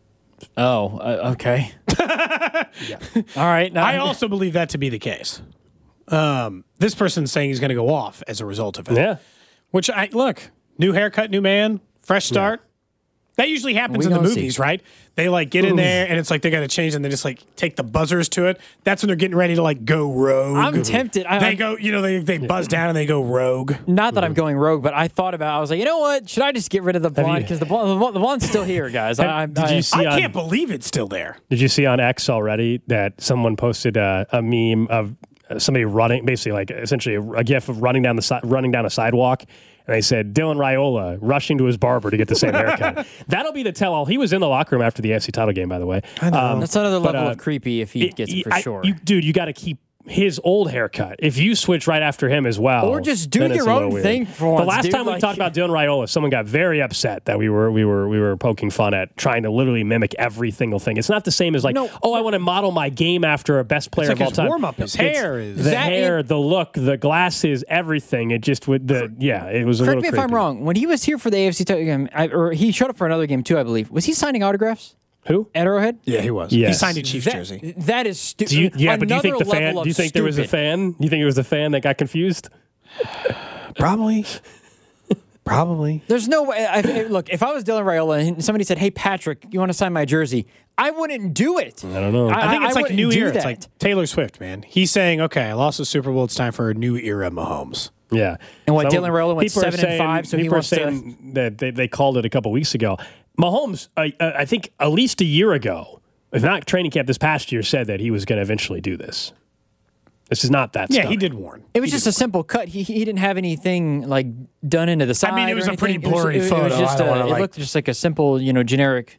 Speaker 8: Oh, uh, okay. yeah. All right.
Speaker 7: Now I also believe that to be the case. Um, this person's saying he's going to go off as a result of it.
Speaker 6: Yeah.
Speaker 7: Which, I look, new haircut, new man, fresh start. Yeah. That usually happens
Speaker 8: We
Speaker 7: in the
Speaker 8: don't see.
Speaker 7: movies, right? They like get in there and it's like they got to change and they just like take the buzzers to it. That's when they're getting ready to like go rogue.
Speaker 8: I'm tempted. I,
Speaker 7: They
Speaker 8: I'm-
Speaker 7: go, you know, they they buzz down and they go rogue.
Speaker 8: Not that I'm going rogue, but I thought about. I was like, you know what? Should I just get rid of the blonde?
Speaker 6: you-
Speaker 8: Because the blonde, the blonde- the blonde's still here, guys. I, I,
Speaker 6: Did you
Speaker 8: I-
Speaker 6: see
Speaker 7: I
Speaker 6: on,
Speaker 7: can't believe it's still there.
Speaker 6: Did you see on X already that someone posted a, a meme of somebody running, basically like essentially a, a gif of running down the si- running down a sidewalk, and they said Dylan Raiola rushing to his barber to get the same haircut. That'll be the tell-all. He was in the locker room after the A F C title game, by the way. Um,
Speaker 8: that's another
Speaker 6: but,
Speaker 8: level
Speaker 6: uh,
Speaker 8: of creepy if he gets it for
Speaker 6: I-
Speaker 8: sure.
Speaker 6: you- dude, you got to keep his old haircut. If you switch right after him as well,
Speaker 8: Or just do
Speaker 6: then it's
Speaker 8: your
Speaker 6: a little
Speaker 8: own
Speaker 6: weird.
Speaker 8: thing for
Speaker 6: The
Speaker 8: once,
Speaker 6: last
Speaker 8: dude,
Speaker 6: time we
Speaker 8: like-
Speaker 6: talked about Dylan Raiola, someone got very upset that we were we were we were poking fun at trying to literally mimic every single thing. It's not the same as like,
Speaker 8: No,
Speaker 6: oh, I want to model my game after a best player
Speaker 7: like
Speaker 6: of all
Speaker 7: his
Speaker 6: time.
Speaker 7: warm-up, his
Speaker 6: It's
Speaker 7: hair is-
Speaker 6: the
Speaker 8: That
Speaker 6: hair,
Speaker 8: in-
Speaker 6: the look, the glasses, everything. It just would the yeah, it was a
Speaker 8: Correct
Speaker 6: little
Speaker 8: me if
Speaker 6: creepy.
Speaker 8: I'm wrong. When he was here for the A F C title game, I, or he showed up for another game too, I believe. Was he signing autographs
Speaker 6: Who?
Speaker 8: at Arrowhead?
Speaker 7: Yeah, he was.
Speaker 6: Yes.
Speaker 7: He signed a Chiefs
Speaker 8: That-
Speaker 7: jersey.
Speaker 8: That is stupid.
Speaker 6: Do you, yeah, but do you think the fan?
Speaker 8: Another
Speaker 6: Do you think there was a
Speaker 8: stupid.
Speaker 6: fan? Do you think it was a fan that got confused?
Speaker 7: Probably. Probably.
Speaker 8: There's no way. I, I- look, if I was Dylan Raiola and somebody said, "Hey, Patrick, you want to sign my jersey?" I wouldn't do it.
Speaker 6: I don't know.
Speaker 7: I think it's like
Speaker 8: wouldn't
Speaker 7: new
Speaker 8: do
Speaker 7: era.
Speaker 8: that.
Speaker 7: It's like Taylor Swift, man. He's saying, okay, I lost the Super Bowl. It's time for a new era, Mahomes.
Speaker 6: Yeah.
Speaker 8: And what,
Speaker 6: Some-
Speaker 8: Dylan Raiola went
Speaker 6: people are
Speaker 8: seven and
Speaker 6: saying-
Speaker 8: five, so he
Speaker 6: people are
Speaker 8: wants to-
Speaker 6: saying that they, they called it a couple weeks ago. Mahomes, I, I think at least a year ago, if not training camp this past year, said that he was going to eventually do this. This is not that
Speaker 7: Yeah,
Speaker 6: stuff.
Speaker 7: he did warn.
Speaker 8: It was just a simple cut. He he didn't have anything like done into the side.
Speaker 7: mean, it
Speaker 8: or
Speaker 7: was a pretty
Speaker 8: anything. It was-
Speaker 7: blurry
Speaker 8: it was,
Speaker 7: photo.
Speaker 8: It, was just
Speaker 7: I don't
Speaker 8: a-
Speaker 7: wanna,
Speaker 8: it
Speaker 7: like-
Speaker 8: looked just like a simple, you know, generic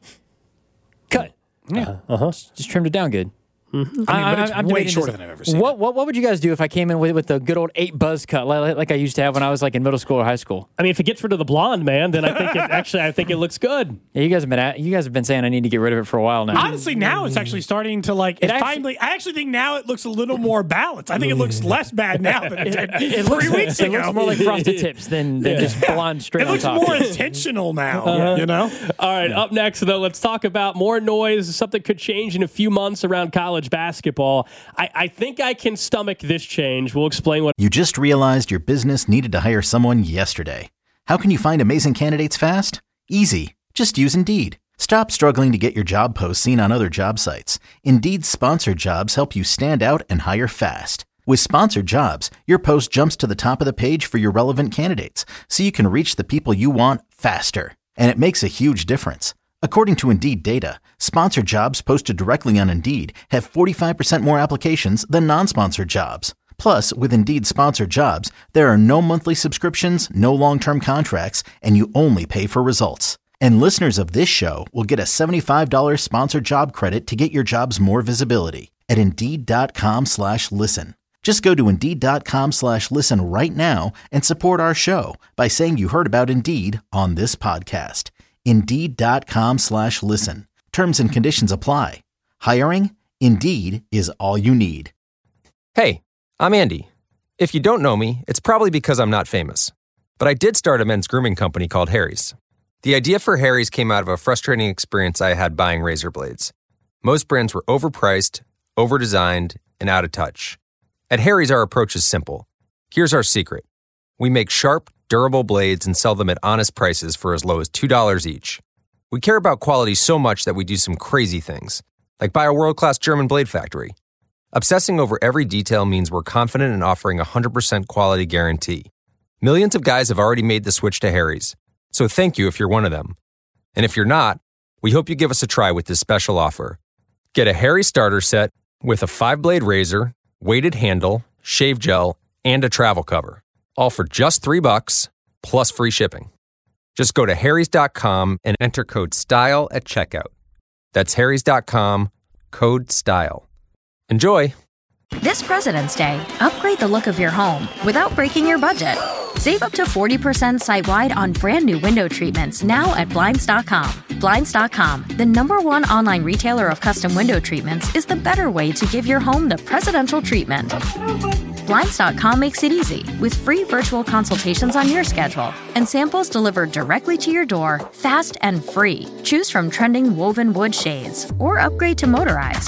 Speaker 8: cut.
Speaker 7: Yeah.
Speaker 6: Uh-huh.
Speaker 8: Just trimmed it down good.
Speaker 7: I mean, but it's way
Speaker 8: debating
Speaker 7: shorter
Speaker 8: this.
Speaker 7: than I've ever seen.
Speaker 8: What, what what would you guys do if I came in with, with the good old eight buzz cut like, like I used to have when I was like in middle school or high school?
Speaker 6: I mean, if it gets rid of the blonde, man, then I think it actually, I think it looks good.
Speaker 8: Yeah, you guys have been at, you guys have been saying I need to get rid of it for a while now.
Speaker 7: Honestly, now it's actually starting to like. It,
Speaker 8: It actually-
Speaker 7: finally, I actually think now it looks a little more balanced. I think it looks less bad now than it did
Speaker 8: It
Speaker 7: three
Speaker 8: looks,
Speaker 7: weeks
Speaker 8: it
Speaker 7: ago.
Speaker 8: looks more like frosted tips than, than just blonde straight
Speaker 7: it
Speaker 8: on
Speaker 7: looks
Speaker 8: top.
Speaker 7: more intentional now. You know.
Speaker 6: All right, up next, though, let's talk about more noise. Something could change in a few months around college basketball. I, I think I can stomach this change. We'll explain what.
Speaker 1: You just realized your business needed to hire someone yesterday. How can you find amazing candidates fast? Easy. Just use Indeed. Stop struggling to get your job posts seen on other job sites. Indeed's sponsored jobs help you stand out and hire fast. With sponsored jobs, your post jumps to the top of the page for your relevant candidates, so you can reach the people you want faster. And it makes a huge difference. According to Indeed data, sponsored jobs posted directly on Indeed have forty-five percent more applications than non-sponsored jobs. Plus, with Indeed sponsored jobs, there are no monthly subscriptions, no long-term contracts, and you only pay for results. And listeners of this show will get a seventy-five dollars sponsored job credit to get your jobs more visibility at Indeed.com slash listen. Just go to Indeed.com slash listen right now and support our show by saying you heard about Indeed on this podcast. Indeed.com slash listen. Terms and conditions apply. Hiring? Indeed is all you need.
Speaker 9: Hey, I'm Andy. If you don't know me, it's probably because I'm not famous. But I did start a men's grooming company called Harry's. The idea for Harry's came out of a frustrating experience I had buying razor blades. Most brands were overpriced, overdesigned, and out of touch. At Harry's, our approach is simple. Here's our secret. We make sharp, durable blades and sell them at honest prices for as low as two dollars each. We care about quality so much that we do some crazy things, like buy a world-class German blade factory. Obsessing over every detail means we're confident in offering a one hundred percent quality guarantee. Millions of guys have already made the switch to Harry's, so thank you if you're one of them. And if you're not, we hope you give us a try with this special offer. Get a Harry's starter set with a five-blade razor, weighted handle, shave gel, and a travel cover, all for just three bucks plus free shipping. Just go to harrys dot com and enter code STYLE at checkout. That's harrys dot com, code STYLE. Enjoy!
Speaker 2: This President's Day, upgrade the look of your home without breaking your budget. Save up to forty percent site-wide on brand new window treatments now at Blinds dot com. Blinds dot com, the number one online retailer of custom window treatments, is the better way to give your home the presidential treatment. Blinds dot com makes it easy with free virtual consultations on your schedule and samples delivered directly to your door, fast and free. Choose from trending woven wood shades or upgrade to motorized.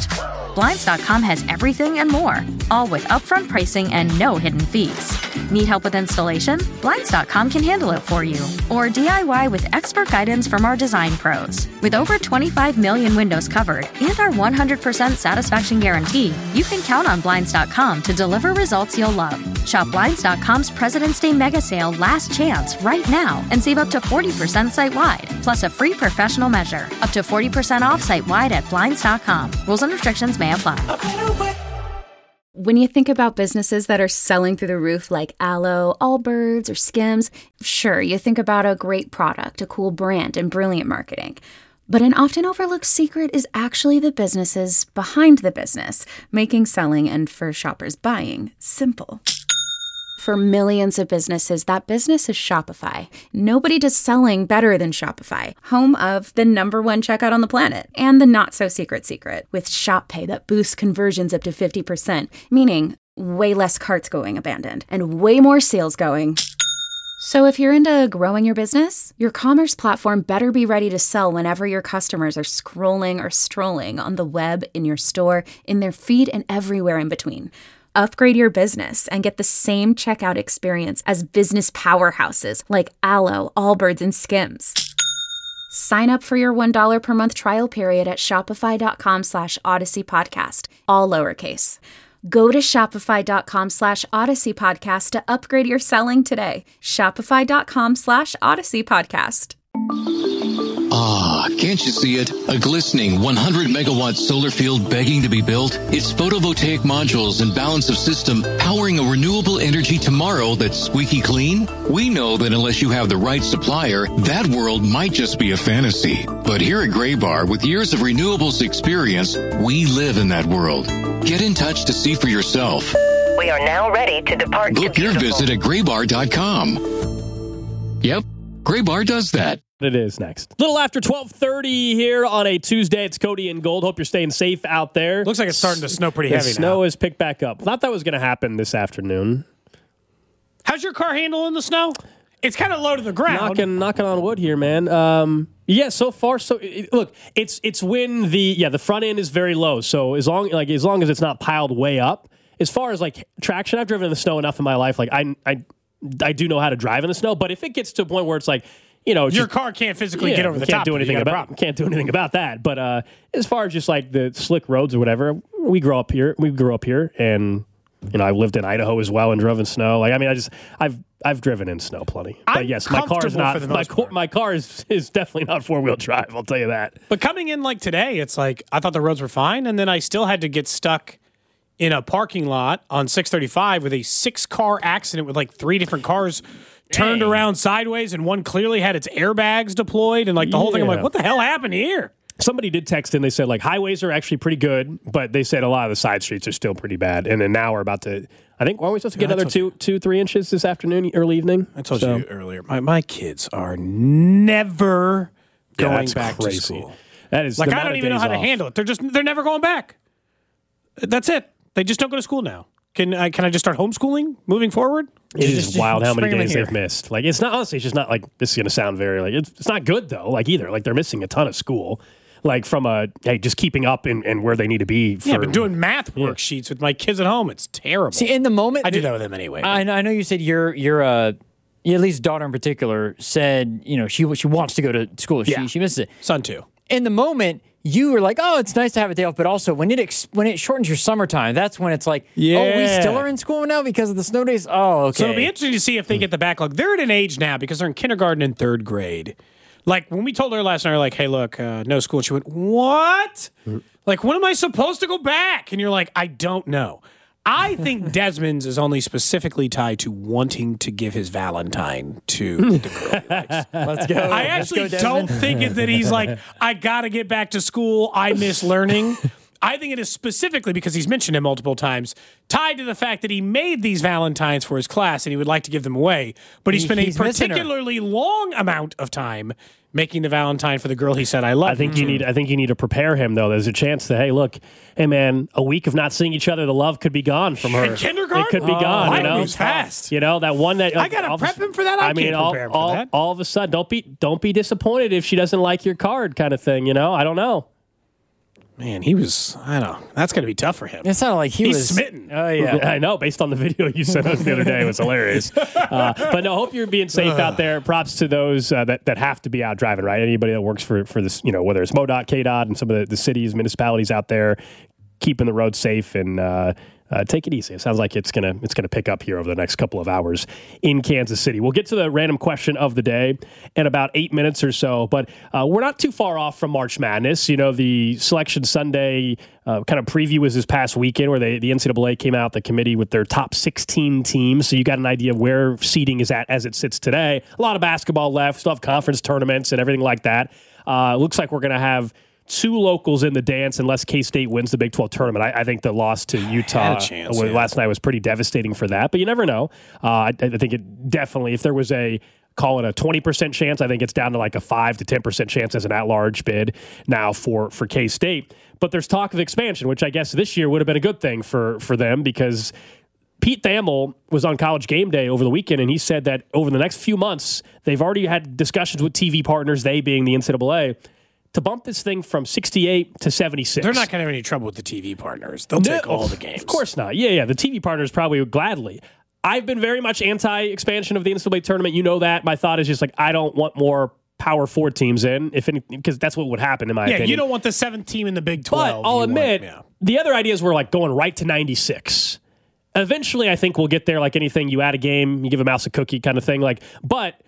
Speaker 2: Blinds dot com has everything and more, all with upfront pricing and no hidden fees. Need help with installation? Blinds dot com can handle it for you. Or D I Y with expert guidance from our design pros. With over twenty-five million windows covered and our one hundred percent satisfaction guarantee, you can count on Blinds dot com to deliver results you'll love. Shop Blinds dot com's President's Day mega sale last chance right now and save up to forty percent site-wide, plus a free professional measure. Up to forty percent off site-wide at Blinds dot com. Rules and restrictions may apply.
Speaker 10: When you think about businesses that are selling through the roof like Aloe, Allbirds, or Skims, sure, you think about a great product, a cool brand, and brilliant marketing. But an often overlooked secret is actually the businesses behind the business, making selling and, for shoppers, buying simple. For millions of businesses, that business is Shopify. Nobody does selling better than Shopify, home of the number one checkout on the planet, and the not-so-secret secret, with Shop Pay that boosts conversions up to fifty percent, meaning way less carts going abandoned, and way more sales going. So if you're into growing your business, your commerce platform better be ready to sell whenever your customers are scrolling or strolling on the web, in your store, in their feed, and everywhere in between. Upgrade your business and get the same checkout experience as business powerhouses like Aloe, Allbirds, and Skims. Sign up for your one dollar per month trial period at shopify.com slash Odyssey Podcast, all lowercase. Go to shopify.com slash Odyssey Podcast to upgrade your selling today. Shopify.com slash Odyssey Podcast.
Speaker 11: Ah, can't you see it? A glistening one hundred megawatt solar field begging to be built? It's photovoltaic modules and balance of system powering a renewable energy tomorrow that's squeaky clean? We know that unless you have the right supplier, that world might just be a fantasy. But here at Graybar, with years of renewables experience, we live in that world. Get in touch to see for yourself.
Speaker 12: We are now ready to depart.
Speaker 11: Book
Speaker 12: to
Speaker 11: your visit at graybar dot com. Yep, Graybar does that.
Speaker 6: It is next. Little after twelve thirty here on a Tuesday. It's Cody and Gold. Hope you're staying safe out there.
Speaker 7: Looks like it's starting to snow pretty
Speaker 6: the
Speaker 7: heavy
Speaker 6: snow
Speaker 7: now.
Speaker 6: has picked back up. Thought that was going to happen this afternoon.
Speaker 7: How's your car handling the snow? It's kind of low to the ground.
Speaker 6: Knocking, knocking on wood here, man. Um, yeah, so far, so it, look, it's it's when the yeah the front end is very low. So as long like as long as it's not piled way up. As far as like traction, I've driven in the snow enough in my life. Like I I I do know how to drive in the snow. But if it gets to a point where it's like, you know,
Speaker 7: your
Speaker 6: just,
Speaker 7: car can't physically
Speaker 6: yeah,
Speaker 7: get over the
Speaker 6: can't
Speaker 7: top.
Speaker 6: Do anything about, can't do anything about that. But uh, as far as just like the slick roads or whatever, we grow up here. We grew up here, and you know, I lived in Idaho as well and drove in snow. Like I mean, I just I've I've driven in snow plenty. But
Speaker 7: I'm
Speaker 6: yes, my car is not. My,
Speaker 7: part.
Speaker 6: my car is, is definitely not four wheel drive. I'll tell you that.
Speaker 7: But coming in like today, it's like I thought the roads were fine, and then I still had to get stuck in a parking lot on six thirty-five with a six car accident with like three different cars turned
Speaker 6: Dang.
Speaker 7: around sideways, and one clearly had its airbags deployed, and like the whole thing. I'm like, what the hell happened here?
Speaker 6: Somebody did text in. They said like highways are actually pretty good, but they said a lot of the side streets are still pretty bad. And then now we're about to. I think aren't we supposed to get
Speaker 7: Yeah,
Speaker 6: another two,
Speaker 7: you.
Speaker 6: two, three inches this afternoon, early evening?
Speaker 7: I told
Speaker 6: so,
Speaker 7: you earlier. My my kids are never
Speaker 6: yeah,
Speaker 7: going
Speaker 6: that's
Speaker 7: back
Speaker 6: crazy.
Speaker 7: to school.
Speaker 6: That is
Speaker 7: Like
Speaker 6: the
Speaker 7: I don't even know how to
Speaker 6: off.
Speaker 7: handle it. They're just they're never going back. That's it. They just don't go to school now. Can I can I just start homeschooling moving forward?
Speaker 6: It is just wild how many
Speaker 7: bring 'em in
Speaker 6: days
Speaker 7: here.
Speaker 6: they've missed. Like it's not honestly, it's just not like this is going to sound very like it's, it's not good though. Like either like they're missing a ton of school, like from a hey just keeping up and and where they need to be. For,
Speaker 7: Yeah, I've been doing math worksheets with my kids at home. It's terrible.
Speaker 8: See, in the moment,
Speaker 7: I do that with them anyway.
Speaker 8: I know, I know you said your your uh, your at least daughter in particular said you know she she wants to go to school. She
Speaker 7: Yeah.
Speaker 8: she misses it.
Speaker 7: Son too.
Speaker 8: In the moment, you were like, "Oh, it's nice to have a day off," but also when it ex- when it shortens your summertime, that's when it's like, "Oh, we
Speaker 7: Yeah.
Speaker 8: still are in school now because of the snow days." Oh, okay.
Speaker 7: So it'll be interesting to see if they get the backlog. They're at an age now because they're in kindergarten and third grade. Like when we told her last night, we're like, "Hey, look, uh, no school." And she went, "What? Like when am I supposed to go back?" And you're like, "I don't know." I think Desmond's is only specifically tied to wanting to give his Valentine to the girl. he likes.
Speaker 8: Let's go.
Speaker 7: I
Speaker 8: Let's
Speaker 7: actually
Speaker 8: go,
Speaker 7: don't
Speaker 8: Desmond.
Speaker 7: think it that he's like, I got to get back to school. I miss learning. I think it is specifically because he's mentioned it multiple times, tied to the fact that he made these Valentines for his class and he would like to give them away. But he,
Speaker 8: He-
Speaker 7: spent a
Speaker 8: he's missing her.
Speaker 7: particularly long amount of time making the Valentine for the girl he said I love.
Speaker 6: I think you need. I think you need to prepare him though. There's a chance that hey, look, hey man, a week of not seeing each other, the love could be gone from her.
Speaker 7: In kindergarten?
Speaker 6: It could be
Speaker 7: Oh,
Speaker 6: gone.
Speaker 7: mine
Speaker 6: You know,
Speaker 7: moves fast.
Speaker 6: You know that one that
Speaker 7: I gotta
Speaker 6: all of a-
Speaker 7: prep him for that? I
Speaker 6: mean,
Speaker 7: can't
Speaker 6: all,
Speaker 7: prepare him for
Speaker 6: all,
Speaker 7: that.
Speaker 6: all of a sudden, don't be don't be disappointed if she doesn't like your card, kind of thing. You know, I don't know.
Speaker 7: Man, he was, I don't know. That's going to be tough for him.
Speaker 8: It sounded like he
Speaker 7: He's
Speaker 8: was
Speaker 7: smitten.
Speaker 8: Oh, yeah.
Speaker 6: I know, based on the video you sent us the other day, it was hilarious. Uh, but no, hope you're being safe out there. Props to those uh, that, that have to be out driving, right? Anybody that works for, for this, you know, whether it's MoDOT, K D O T, and some of the, the cities, municipalities out there, keeping the road safe and uh, uh, take it easy. It sounds like it's gonna it's gonna pick up here over the next couple of hours in Kansas City. We'll get to the random question of the day in about eight minutes or so, but uh, we're not too far off from March Madness. You know, the Selection Sunday uh, kind of preview was this past weekend where they, the N C double A came out, the committee, with their top sixteen teams. So you got an idea of where seeding is at as it sits today. A lot of basketball left, still have conference tournaments and everything like that. Uh, looks like we're going to have two locals in the dance unless K-State wins the Big twelve tournament. I, I think the loss to Utah
Speaker 7: chance,
Speaker 6: uh,
Speaker 7: yeah.
Speaker 6: last night was pretty devastating for that, but you never know. Uh, I, I think it definitely, if there was a, call it a twenty percent chance, I think it's down to like a five to ten percent chance as an at-large bid now for, for K-State. But there's talk of expansion, which I guess this year would have been a good thing for, for them because Pete Thamel was on College Game Day over the weekend, and he said that over the next few months, they've already had discussions with T V partners, they being the N C double A, to bump this thing from sixty-eight to seventy-six.
Speaker 7: They're not going to have any trouble with the T V partners. They'll
Speaker 6: No,
Speaker 7: take all the games.
Speaker 6: Of course not. Yeah, yeah. The T V partners probably would gladly. I've been very much anti-expansion of the N C double A tournament. You know that. My thought is just like, I don't want more Power Four teams in, if any, because that's what would happen in my
Speaker 7: yeah,
Speaker 6: opinion.
Speaker 7: you don't want the seventh team in the Big twelve.
Speaker 6: But I'll
Speaker 7: You
Speaker 6: admit,
Speaker 7: want, yeah.
Speaker 6: the other ideas were like going right to ninety-six. Eventually, I think we'll get there. Like anything, you add a game, you give a mouse a cookie kind of thing. Like, but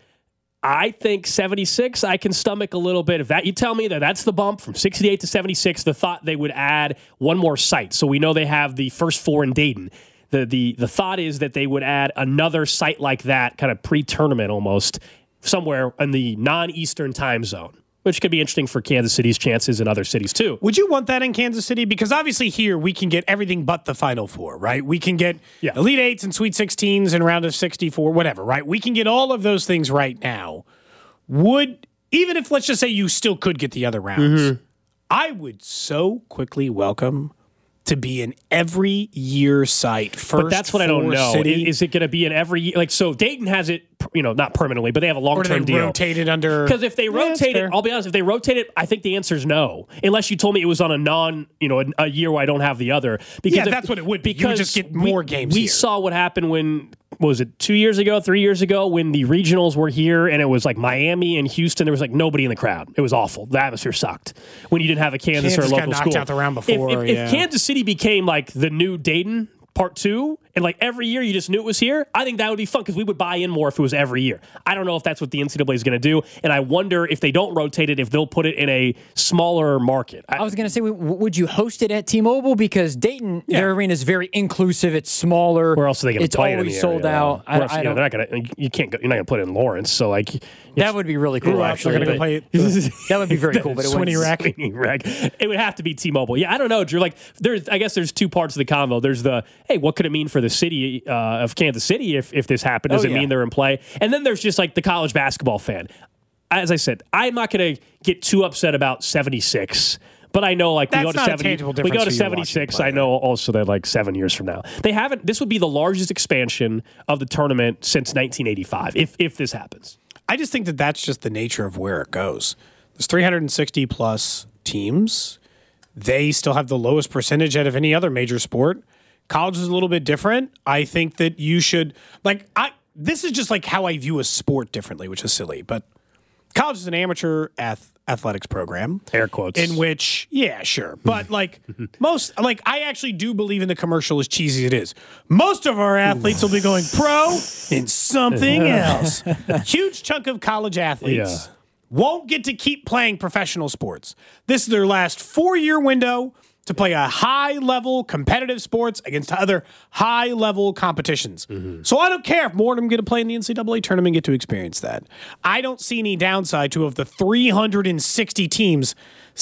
Speaker 6: I think seventy-six, I can stomach a little bit. If that, you tell me that that's the bump from sixty-eight to seventy-six, the thought they would add one more site. So we know they have the first four in Dayton. The the the thought is that they would add another site like that, kind of pre-tournament almost, somewhere in the non-Eastern time zone, which could be interesting for Kansas City's chances and other cities too.
Speaker 7: Would you want that in Kansas City? Because obviously here we can get everything but the Final Four, right? We can get
Speaker 6: yeah.
Speaker 7: Elite Eights and Sweet sixteens and round of sixty-four, whatever, right? We can get all of those things right now. Would, even if, let's just say you still could get the other rounds,
Speaker 6: Mm-hmm.
Speaker 7: I would so quickly welcome to be an every year site. First,
Speaker 6: but that's what I don't know.
Speaker 7: City.
Speaker 6: Is it going to be an every year? Like, so Dayton has it, you know, not permanently, but they have a long term deal.
Speaker 7: Rotate it under.
Speaker 6: Because if they
Speaker 7: Yeah,
Speaker 6: rotate it, I'll be honest, if they rotate it, I think the answer is no. Unless you told me it was on a non, you know, a, a year where I don't have the other. Because
Speaker 7: Yeah,
Speaker 6: if,
Speaker 7: that's what it would be. You
Speaker 6: Because
Speaker 7: would just get more
Speaker 6: we,
Speaker 7: games
Speaker 6: We
Speaker 7: here.
Speaker 6: saw what happened when, what was it, two years ago, three years ago, when the regionals were here and it was like Miami and Houston. There was like nobody in the crowd. It was awful. The atmosphere sucked when you didn't have a Kansas,
Speaker 7: Kansas
Speaker 6: or a
Speaker 7: got
Speaker 6: local
Speaker 7: knocked
Speaker 6: school.
Speaker 7: out the round
Speaker 6: If-
Speaker 7: before,
Speaker 6: If, if
Speaker 7: yeah.
Speaker 6: Kansas City became like the new Dayton part two, and like every year you just knew it was here, I think that would be fun because we would buy in more if it was every year. I don't know if that's what the N C double A is going to do, and I wonder if they don't rotate it, if they'll put it in a smaller market. I,
Speaker 8: I was going to say, w- would you host it at T-Mobile? Because Dayton, their arena is very inclusive. It's smaller.
Speaker 6: Where else are they going to
Speaker 8: It's
Speaker 6: play it in
Speaker 8: always
Speaker 6: the
Speaker 8: sold
Speaker 6: area,
Speaker 8: out.
Speaker 6: though?
Speaker 8: I,
Speaker 6: Where else-
Speaker 8: I
Speaker 6: you know,
Speaker 8: don't,
Speaker 6: they're not going to. You can't. Go, you're not going to put it in Lawrence. So like,
Speaker 8: that would be really cool.
Speaker 7: They're
Speaker 8: Actually,
Speaker 7: gonna
Speaker 8: but-
Speaker 7: play it.
Speaker 8: that would be very cool. But it
Speaker 7: Sweeney
Speaker 8: wouldn't-
Speaker 7: Rack.
Speaker 6: Sweeney Rack. It would have to be T-Mobile. Yeah, I don't know, Drew. Like, there's. I guess there's two parts of the convo. There's the hey, what could it mean for the city uh, of Kansas City if if this happened? Does
Speaker 8: Oh,
Speaker 6: it
Speaker 8: yeah.
Speaker 6: mean they're in play? And then there's just like the college basketball fan. As I said, I'm not going to get too upset about seventy-six. But I know, like,
Speaker 7: That's
Speaker 6: we go to
Speaker 7: not a
Speaker 6: seventy,
Speaker 7: tangible
Speaker 6: we
Speaker 7: difference
Speaker 6: go to
Speaker 7: for you to watch them
Speaker 6: seventy-six.
Speaker 7: play,
Speaker 6: I know also that like seven years from now, they haven't. This would be the largest expansion of the tournament since nineteen eighty-five. If if this happens,
Speaker 7: I just think that that's just the nature of where it goes. There's three hundred sixty plus teams. They still have the lowest percentage out of any other major sport. College is a little bit different. I think that you should, like, I. This is just like how I view a sport differently, which is silly. But college is an amateur ath- athletics program.
Speaker 6: Air quotes.
Speaker 7: In which, yeah, sure. But like most, like I actually do believe in the commercial, as cheesy as it is. Most of our athletes will be going pro in something else. Huge chunk of college athletes
Speaker 6: Yeah.
Speaker 7: won't get to keep playing professional sports. This is their last four-year window to play a high-level competitive sports against other high-level competitions.
Speaker 6: Mm-hmm.
Speaker 7: So I don't care if more of them get to play in the N C double A tournament and get to experience that. I don't see any downside to of the three hundred sixty teams,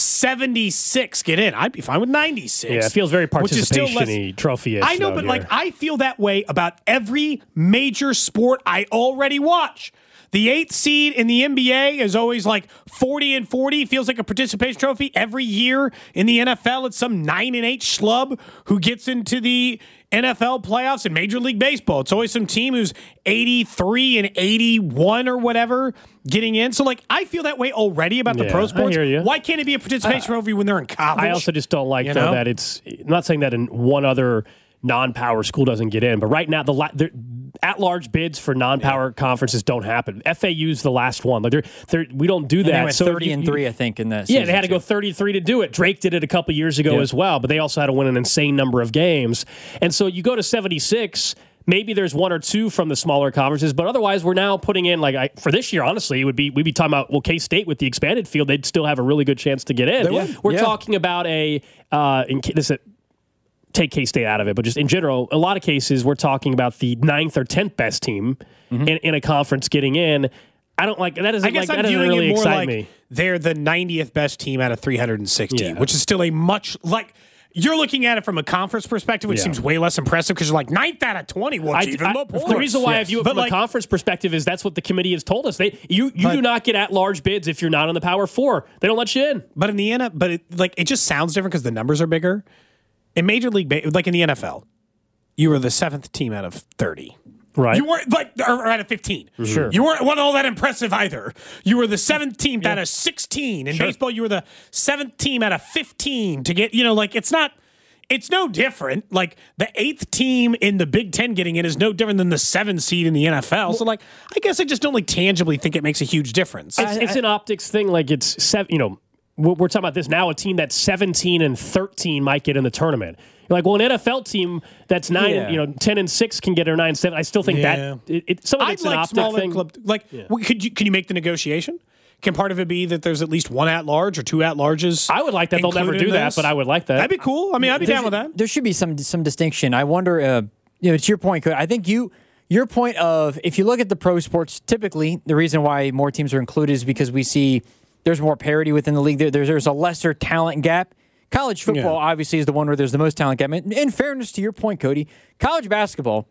Speaker 7: seventy-six get in. I'd be fine with ninety-six.
Speaker 6: yeah, it feels very
Speaker 7: which is still less-
Speaker 6: participation-y, trophy-ish.
Speaker 7: I know,
Speaker 6: though,
Speaker 7: but
Speaker 6: here.
Speaker 7: like I feel that way about every major sport I already watch. The eighth seed in the N B A is always like forty and forty. Feels like a participation trophy every year. In the N F L, it's some nine and eight schlub who gets into the N F L playoffs and Major League Baseball. It's always some team who's eighty-three and eighty-one or whatever getting in. So, like, I feel that way already about the
Speaker 6: Yeah,
Speaker 7: pro sports.
Speaker 6: I hear you.
Speaker 7: Why can't it be a participation
Speaker 6: Uh,
Speaker 7: trophy when they're in college?
Speaker 6: I also just don't like
Speaker 7: You
Speaker 6: though,
Speaker 7: know?
Speaker 6: that it's. I'm not saying that in one other non-power school doesn't get in, but right now the la- at-large bids for non-power yeah. conferences don't happen. F A U's the last one. Like they're, they're, we don't do
Speaker 8: and
Speaker 6: that.
Speaker 8: They went
Speaker 6: so
Speaker 8: thirty
Speaker 6: you,
Speaker 8: and three, I think, in that.
Speaker 6: Yeah, they had to go thirty-three to do it. Drake did it a couple years ago
Speaker 8: yeah.
Speaker 6: as well, but they also had to win an insane number of games. And so you go to seventy-six. Maybe there's one or two from the smaller conferences, but otherwise we're now putting in like I, for this year. Honestly, it would be we'd be talking about well, K-State with the expanded field, they'd still have a really good chance to get in.
Speaker 8: Yeah.
Speaker 6: We're
Speaker 8: yeah.
Speaker 6: talking about a uh, in this. Take K-State out of it, but just in general, a lot of cases we're talking about the ninth or tenth best team mm-hmm. in, in a conference getting in. I don't like that. Doesn't
Speaker 7: I guess
Speaker 6: like
Speaker 7: I'm
Speaker 6: that doesn't
Speaker 7: viewing
Speaker 6: really
Speaker 7: it more
Speaker 6: excite
Speaker 7: like
Speaker 6: me.
Speaker 7: They're the ninetieth best team out of three hundred sixteen,
Speaker 6: Yeah.
Speaker 7: which is still a much like. You're looking at it from a conference perspective, which
Speaker 6: Yeah.
Speaker 7: seems way less impressive because you're like ninth out of twenty. What's
Speaker 6: I,
Speaker 7: even
Speaker 6: I,
Speaker 7: more points?
Speaker 6: the reason why yes. I view it
Speaker 7: But
Speaker 6: from
Speaker 7: like,
Speaker 6: a conference perspective is that's what the committee has told us. They you you
Speaker 7: but,
Speaker 6: do not get at large bids if you're not on the Power Four. They don't let you in.
Speaker 7: But in the N F L, but it, like it just sounds different because the numbers are bigger. In Major League, ba- like in the N F L, you were the seventh team out of thirty.
Speaker 6: Right.
Speaker 7: You weren't like or out of fifteen.
Speaker 6: Mm-hmm. Sure.
Speaker 7: You weren't wasn't all that impressive either. You were the seventeenth yeah. out of sixteen. In sure. baseball, you were the seventh team out of fifteen to get, you know, like it's not it's no different. Like the eighth team in the Big Ten getting in is no different than the seventh seed in the N F L. So like I guess I just don't like tangibly think it makes a huge difference.
Speaker 6: It's,
Speaker 7: I,
Speaker 6: it's
Speaker 7: I,
Speaker 6: an optics thing. Like it's seven, you know, we're, we're talking about this now. A team that's seventeen and thirteen might get in the tournament. You're like, well, an N F L team that's nine,
Speaker 8: yeah.
Speaker 6: and, you know, ten and six can get or nine and seven. I still think
Speaker 7: yeah.
Speaker 6: that it, it, some of
Speaker 7: I'd
Speaker 6: it's
Speaker 7: like
Speaker 6: an optic
Speaker 7: smaller
Speaker 6: thing.
Speaker 7: Club, like, yeah. could you can you make the negotiation? Can part of it be that there's at least one at large or two at larges?
Speaker 6: I would like that. They'll never do that, but I would like that.
Speaker 7: That'd be cool. I mean, I'd be
Speaker 8: there
Speaker 7: down
Speaker 8: should,
Speaker 7: with that.
Speaker 8: There should be some some distinction. I wonder, uh, you know, to your point, I think you your point of if you look at the pro sports, typically the reason why more teams are included is because we see there's more parity within the league. There, there's, there's a lesser talent gap. College football, yeah. obviously, is the one where there's the most talent gap. In, in fairness to your point, Cody, college basketball,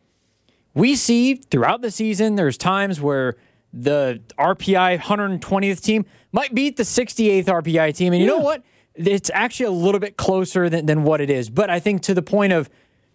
Speaker 8: we see throughout the season, there's times where the R P I one hundred twentieth team might beat the sixty-eighth R P I team. And you yeah. know what? It's actually a little bit closer than, than what it is. But I think to the point of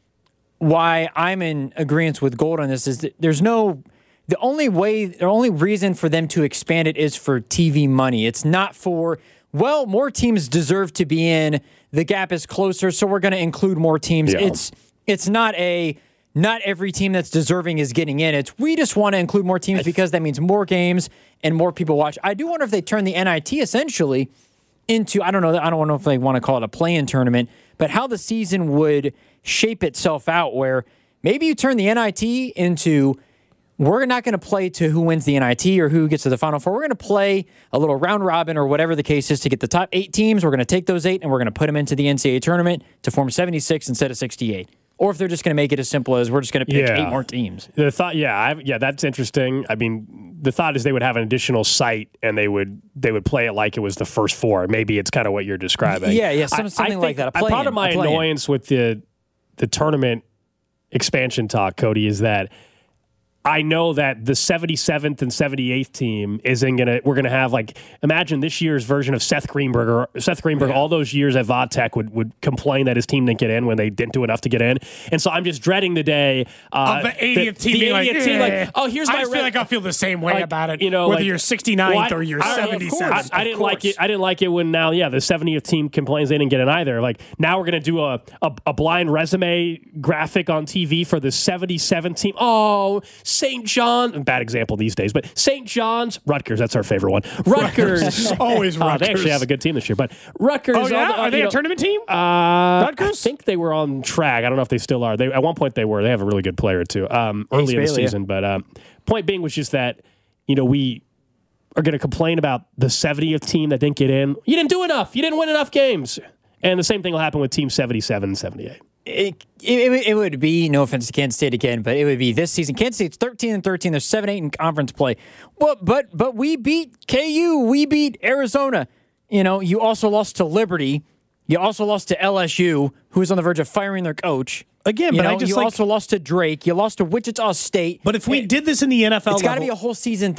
Speaker 8: why I'm in agreement with Gold on this is that there's no... The only way, the only reason for them to expand it is for T V money. It's not for... Well, more teams deserve to be in. The gap is closer, so we're going to include more teams. Yeah. It's it's not a not every team that's deserving is getting in. It's we just want to include more teams because that means more games and more people watch. I do wonder if they turn the N I T essentially into I don't know I don't know if they want to call it a play-in tournament, but how the season would shape itself out where maybe you turn the N I T into we're not going to play to who wins the N I T or who gets to the Final Four. We're going to play a little round robin or whatever the case is to get the top eight teams. We're going to take those eight and we're going to put them into the N C double A tournament to form seventy-six instead of sixty-eight. Or if they're just going to make it as simple as we're just going to pick
Speaker 6: yeah.
Speaker 8: eight more teams.
Speaker 6: The thought, yeah, I, yeah, that's interesting. I mean, the thought is they would have an additional site and they would they would play it like it was the first four. Maybe it's kind of what you're describing.
Speaker 8: Yeah, yeah, some,
Speaker 6: I,
Speaker 8: something
Speaker 6: I
Speaker 8: like
Speaker 6: think,
Speaker 8: that. A
Speaker 6: part of my annoyance with the the tournament expansion talk, Cody, is that I know that the seventy-seventh and seventy-eighth team isn't going to, we're going to have like, imagine this year's version of Seth Greenberg or Seth Greenberg, yeah. all those years at Vodtech would, would complain that his team didn't get in when they didn't do enough to get in. And so I'm just dreading the day. Uh,
Speaker 7: of the eightieth team.
Speaker 6: The
Speaker 7: like,
Speaker 6: eightieth team, like, oh, here's my
Speaker 7: I feel
Speaker 6: re-
Speaker 7: like I'll feel the same way
Speaker 6: like,
Speaker 7: about it,
Speaker 6: you know,
Speaker 7: whether
Speaker 6: like,
Speaker 7: you're sixty-ninth
Speaker 6: well,
Speaker 7: or you're
Speaker 6: I,
Speaker 7: seventy-seventh.
Speaker 6: I, I didn't like it. I didn't like it when now, yeah, the seventieth team complains they didn't get in either. Like now we're going to do a, a, a blind resume graphic on T V for the seventy-seventh team. Oh, Saint John. Bad example these days, but Saint John's, Rutgers, that's our favorite one. Rutgers.
Speaker 7: Always Rutgers.
Speaker 6: Uh, they actually have a good team this year, but Rutgers.
Speaker 7: Oh, yeah?
Speaker 6: all the, uh,
Speaker 7: Are they
Speaker 6: you
Speaker 7: a
Speaker 6: know,
Speaker 7: tournament team?
Speaker 6: Uh,
Speaker 7: Rutgers?
Speaker 6: I think they were on track. I don't know if they still are. They At one point they were. They have a really good player too, um, early in the
Speaker 8: Bailey,
Speaker 6: season.
Speaker 8: yeah.
Speaker 6: But um, point being was just that, you know, we are going to complain about the seventieth team that didn't get in. You didn't do enough. You didn't win enough games. And the same thing will happen with Team seventy-seven and seventy-eight.
Speaker 8: It, it, it would be, no offense to Kansas State again, but it would be this season. Kansas State's thirteen and thirteen. They're seven eight in conference play. Well, but but we beat K U. We beat Arizona. You know, you also lost to Liberty. You also lost to L S U, who is on the verge of firing their coach.
Speaker 7: Again,
Speaker 8: you
Speaker 7: but
Speaker 8: know,
Speaker 7: I just
Speaker 8: you
Speaker 7: like,
Speaker 8: also lost to Drake. You lost to Wichita State.
Speaker 7: But if we it, did this in the N F L
Speaker 8: it's got to
Speaker 7: level,
Speaker 8: be a whole season thing.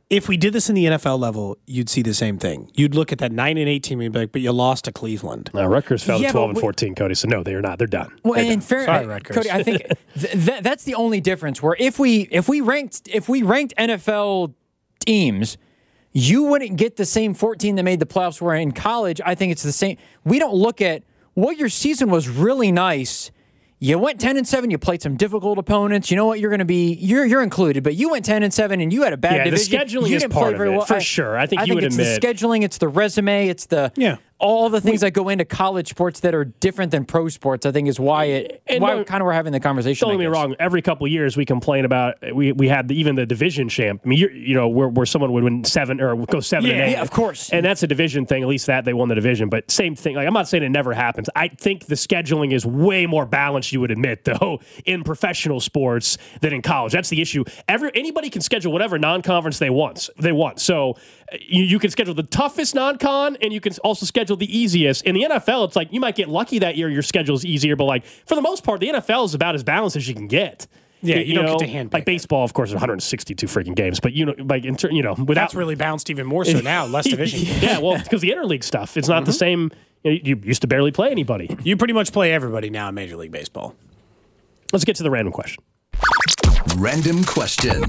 Speaker 7: If we did this in the N F L level, you'd see the same thing. You'd look at that nine and eight team and be like, but you lost to Cleveland.
Speaker 6: Now, Rutgers fell
Speaker 8: Yeah,
Speaker 6: to twelve
Speaker 8: but
Speaker 6: and
Speaker 8: we-
Speaker 6: fourteen, Cody. So no, they are not. They're done.
Speaker 8: Well,
Speaker 6: They're
Speaker 8: and
Speaker 6: done.
Speaker 8: fair,
Speaker 7: Sorry,
Speaker 8: uh,
Speaker 7: Rutgers.
Speaker 8: Cody, I think th- th- that's the only difference. Where if we if we ranked if we ranked N F L teams, you wouldn't get the same fourteen that made the playoffs. Where in college, I think it's the same. We don't look at well, your season was really nice. You went ten and seven. You played some difficult opponents. You know what? You're going to be you're you're included. But you went ten and seven, and you had a bad
Speaker 6: Yeah, the
Speaker 8: division.
Speaker 6: scheduling
Speaker 8: you
Speaker 6: is
Speaker 8: didn't
Speaker 6: part
Speaker 8: play
Speaker 6: of
Speaker 8: very
Speaker 6: it,
Speaker 8: well.
Speaker 6: for sure. I think you would
Speaker 8: it's
Speaker 6: admit-
Speaker 8: the scheduling. It's the resume. It's the
Speaker 7: Yeah.
Speaker 8: all the things that go into college sports that are different than pro sports. I think is why it
Speaker 6: And
Speaker 8: why
Speaker 6: no-
Speaker 8: kind of we're having the conversation.
Speaker 6: Don't
Speaker 8: I
Speaker 6: get me
Speaker 8: guess.
Speaker 6: wrong. Every couple of years, we complain about we we had the, even the division champ. I mean, you're, you know, where where someone would win seven or go seven and
Speaker 8: Yeah,
Speaker 6: eight.
Speaker 8: yeah, of course.
Speaker 6: And that's a division thing. At least that they won the division. But same thing. Like I'm not saying it never happens. I think the scheduling is way more balanced. You would admit, though, in professional sports than in college. That's the issue. Every anybody can schedule whatever non-conference they want. They want. So uh, you, you can schedule the toughest non-con, and you can also schedule the easiest. In the N F L, it's like you might get lucky that year your schedule's easier, but like for the most part, the N F L is about as balanced as you can get.
Speaker 7: Yeah, you don't
Speaker 6: know,
Speaker 7: get to handpick
Speaker 6: like baseball, of course, there's one hundred sixty-two freaking games, but you know, like in ter- you know, without
Speaker 7: That's really bounced even more so now, less division.
Speaker 6: yeah, well, because the interleague stuff, it's not the same. You, know, you used to barely play anybody.
Speaker 7: You pretty much play everybody now in Major League Baseball.
Speaker 6: Let's get to the random question.
Speaker 5: Random question.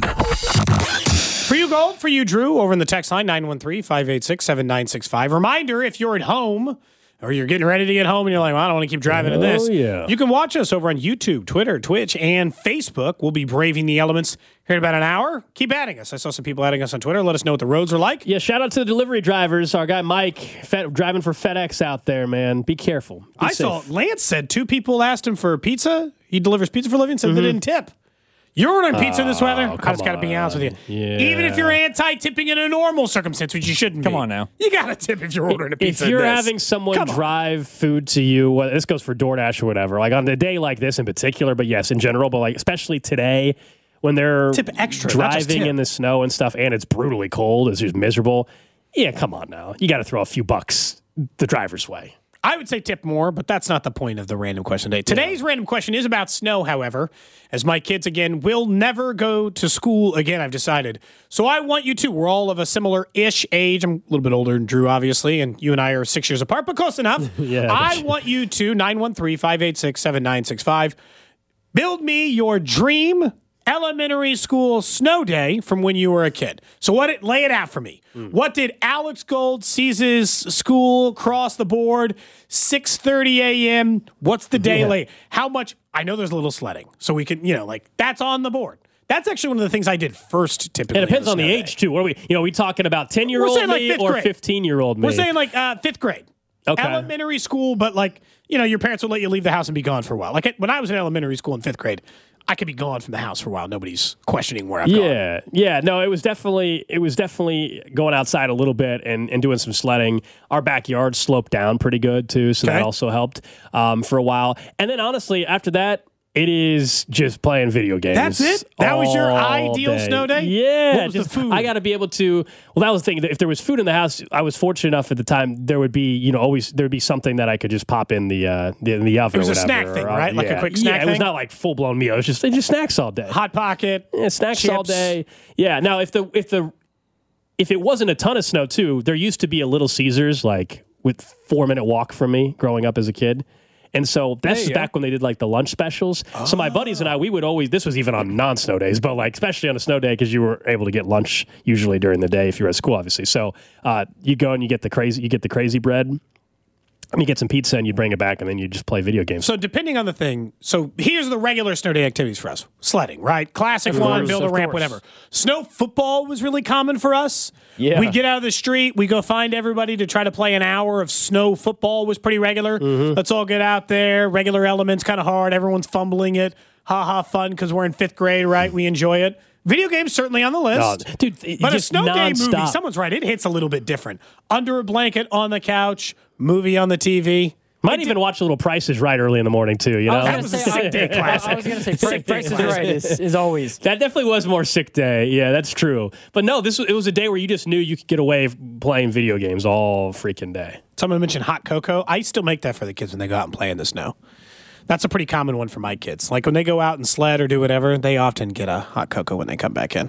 Speaker 7: For you, Gold, for you, Drew, over in the text line, nine one three, five eight six, seven nine six five. Reminder, if you're at home or you're getting ready to get home and you're like, well, I don't want to keep driving to this.
Speaker 6: Oh, yeah.
Speaker 7: You can watch us over on YouTube, Twitter, Twitch, and Facebook. We'll be braving the elements here in about an hour. Keep adding us. I saw some people adding us on Twitter. Let us know what the roads are like.
Speaker 6: Yeah, shout out to the delivery drivers. Our guy Mike Fed, driving for FedEx out there, man. Be careful. Be
Speaker 7: I
Speaker 6: safe.
Speaker 7: saw Lance said two people asked him for pizza. He delivers pizza for a living, said they didn't tip. You're ordering pizza in this weather? I just got to be honest with you.
Speaker 6: Yeah.
Speaker 7: Even if you're anti-tipping in a normal circumstance, which you shouldn't
Speaker 8: Come
Speaker 7: be.
Speaker 8: on now.
Speaker 7: You got to tip if you're ordering a pizza.
Speaker 6: If you're
Speaker 7: in this.
Speaker 6: having someone
Speaker 7: Come on.
Speaker 6: drive food to you, well, this goes for DoorDash or whatever, like on a day like this in particular, but yes, in general, but like especially today when they're
Speaker 7: Tip extra, not just
Speaker 6: driving
Speaker 7: tip.
Speaker 6: in the snow and stuff, and it's brutally cold, it's just miserable. Yeah, come on now. You got to throw a few bucks the driver's way.
Speaker 7: I would say tip more, but that's not the point of the random question today. Today's random question is about snow, however, as my kids, again, will never go to school again, I've decided. So I want you to. We're all of a similar-ish age. I'm a little bit older than Drew, obviously, and you and I are six years apart, but close enough.
Speaker 6: Yeah.
Speaker 7: I want you to, nine one three, five eight six, seven nine six five, build me your dream elementary school snow day from when you were a kid. So what? It, lay it out for me.
Speaker 6: Mm.
Speaker 7: What did Alex Gold Seas's school cross the board? six thirty a.m. What's the day
Speaker 6: Yeah.
Speaker 7: late? How much? I know there's a little sledding, so we can, you know, like that's on the board. That's actually one of the things I did first. Typically,
Speaker 6: It depends
Speaker 7: on
Speaker 6: on the
Speaker 7: snow
Speaker 6: age
Speaker 7: day.
Speaker 6: too. What are we? You know, are we talking about ten year
Speaker 7: We're
Speaker 6: old
Speaker 7: saying, like,
Speaker 6: me
Speaker 7: fifth
Speaker 6: or
Speaker 7: grade.
Speaker 6: fifteen year old me?
Speaker 7: We're saying like uh, fifth grade.
Speaker 6: Okay.
Speaker 7: Elementary school, but like, you know, your parents would let you leave the house and be gone for a while. Like when I was in elementary school in fifth grade, I could be gone from the house for a while. Nobody's questioning where I've gone.
Speaker 6: Yeah, yeah. No, it was definitely it was definitely going outside a little bit and, and doing some sledding. Our backyard sloped down pretty good too, so
Speaker 7: Okay.
Speaker 6: that also helped um, for a while. And then honestly, after that, it is just playing video games.
Speaker 7: That's it? That was your
Speaker 6: all
Speaker 7: ideal snow day?
Speaker 6: Yeah.
Speaker 7: What was the
Speaker 6: just-
Speaker 7: food?
Speaker 6: I got to be able to. Well, that was the thing. If there was food in the house, I was fortunate enough at the time. There would be, you know, always there would be something that I could just pop in the uh, the, in the oven.
Speaker 7: It was
Speaker 6: or
Speaker 7: a
Speaker 6: whatever,
Speaker 7: snack thing,
Speaker 6: or, uh,
Speaker 7: right? Like a
Speaker 6: yeah.
Speaker 7: quick snack
Speaker 6: Yeah, it was
Speaker 7: thing?
Speaker 6: not like full blown meal. It was just just snacks all day.
Speaker 7: Hot Pocket.
Speaker 6: Yeah, snacks
Speaker 7: chips.
Speaker 6: all day. Yeah. Now, if the if the if it wasn't a ton of snow too, there used to be a Little Caesars like with four minute walk from me growing up as a kid. And so this is back when they did like the lunch specials. Oh. So my buddies and I, we would always, this was even on non-snow days, but like especially on a snow day because you were able to get lunch usually during the day if you were at school, obviously. So uh, you go and you get the crazy, you get the crazy bread. And you get some pizza and you bring it back and then you just play video games.
Speaker 7: So depending on the thing, so here's the regular snow day activities for us. Sledding, right? Classic
Speaker 6: Of
Speaker 7: one,
Speaker 6: course,
Speaker 7: build a
Speaker 6: of
Speaker 7: ramp,
Speaker 6: course.
Speaker 7: whatever. Snow football was really common for us.
Speaker 8: Yeah.
Speaker 7: We get out of the street, we go find everybody to try to play an hour of snow football was pretty regular.
Speaker 6: Mm-hmm.
Speaker 7: Let's all get out there. Regular elements, kind of hard. Everyone's fumbling it. Ha ha, fun because we're in fifth grade, right? We enjoy it. Video games certainly on the list.
Speaker 6: Oh, dude, it-
Speaker 7: but a
Speaker 6: just
Speaker 7: snow day movie,
Speaker 6: nonstop.
Speaker 7: someone's right, it hits a little bit different. Under a blanket, on the couch, movie on the T V.
Speaker 6: Might even watch a little Price is Right early in the morning too. You know,
Speaker 7: That was a sick day classic.
Speaker 8: I was going to say,
Speaker 7: Sick day
Speaker 8: Price is
Speaker 7: classic.
Speaker 8: Right is, is always.
Speaker 6: That definitely was more sick day. Yeah, that's true. But no, this was, it was a day where you just knew you could get away playing video games all freaking day.
Speaker 7: Someone mentioned hot cocoa. I still make that for the kids when they go out and play in the snow. That's a pretty common one for my kids. Like when they go out and sled or do whatever, they often get a hot cocoa when they come back in.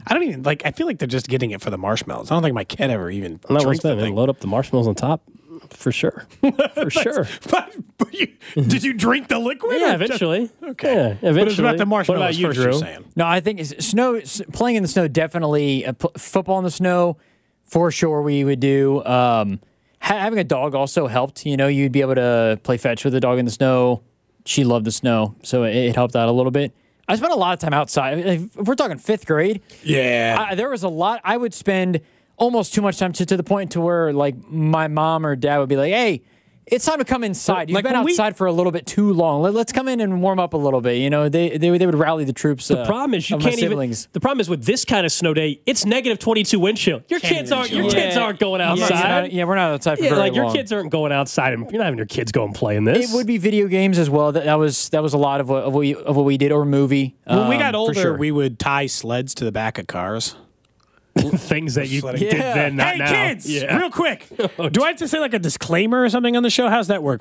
Speaker 7: I don't even like. I feel like they're just getting it for the marshmallows. I don't think my kid ever even
Speaker 6: I'm not
Speaker 7: drinks the
Speaker 6: listening.
Speaker 7: thing.
Speaker 6: Load up the marshmallows on top. For sure. For sure.
Speaker 7: But, but you, did you drink the liquid?
Speaker 6: Yeah,
Speaker 7: or just-
Speaker 6: eventually.
Speaker 7: okay.
Speaker 6: Yeah, eventually.
Speaker 7: But it's about the marshmallows
Speaker 6: What about you,
Speaker 7: first,
Speaker 6: Drew?
Speaker 7: you're saying.
Speaker 8: No, I think it's snow. s- Playing in the snow, definitely. Uh, pl- football in the snow, for sure. We would do. Um, ha- having a dog also helped. You know, you'd be able to play fetch with the dog in the snow. She loved the snow, so it, it helped out a little bit. I spent a lot of time outside. If if we're talking fifth grade,
Speaker 7: Yeah.
Speaker 8: I, there was a lot. I would spend almost too much time to, to the point to where like my mom or dad would be like, "Hey, it's time to come inside. You've
Speaker 7: like
Speaker 8: been
Speaker 7: when we-
Speaker 8: outside for a little bit too long. Let, let's come in and warm up a little bit." You know, they they, they would rally the troops.
Speaker 6: The
Speaker 8: uh,
Speaker 6: problem is you
Speaker 8: of my
Speaker 6: can't even.
Speaker 8: siblings.
Speaker 6: The problem is with this kind of snow day, it's negative twenty-two wind chill. Your
Speaker 7: Can't
Speaker 6: kids
Speaker 7: even
Speaker 6: aren't. Your
Speaker 7: chill.
Speaker 6: kids aren't going
Speaker 8: Yeah,
Speaker 6: outside.
Speaker 8: you're not- yeah, we're not outside for
Speaker 6: Yeah,
Speaker 8: very
Speaker 6: like your
Speaker 8: long.
Speaker 6: kids aren't going outside, and you're not having your kids go and play in this.
Speaker 8: It would be video games as well. That, that was that was a lot of what, of what, we, of what we did, or movie.
Speaker 7: When we
Speaker 8: um,
Speaker 7: got
Speaker 8: for
Speaker 7: older,
Speaker 8: sure.
Speaker 7: we would tie sleds to the back of cars.
Speaker 6: things that you
Speaker 7: Sledding.
Speaker 6: did
Speaker 8: Yeah.
Speaker 6: then, not
Speaker 7: Hey,
Speaker 6: now.
Speaker 7: kids,
Speaker 6: Yeah.
Speaker 7: real quick. Do I have to say like a disclaimer or something on the show? How's that work?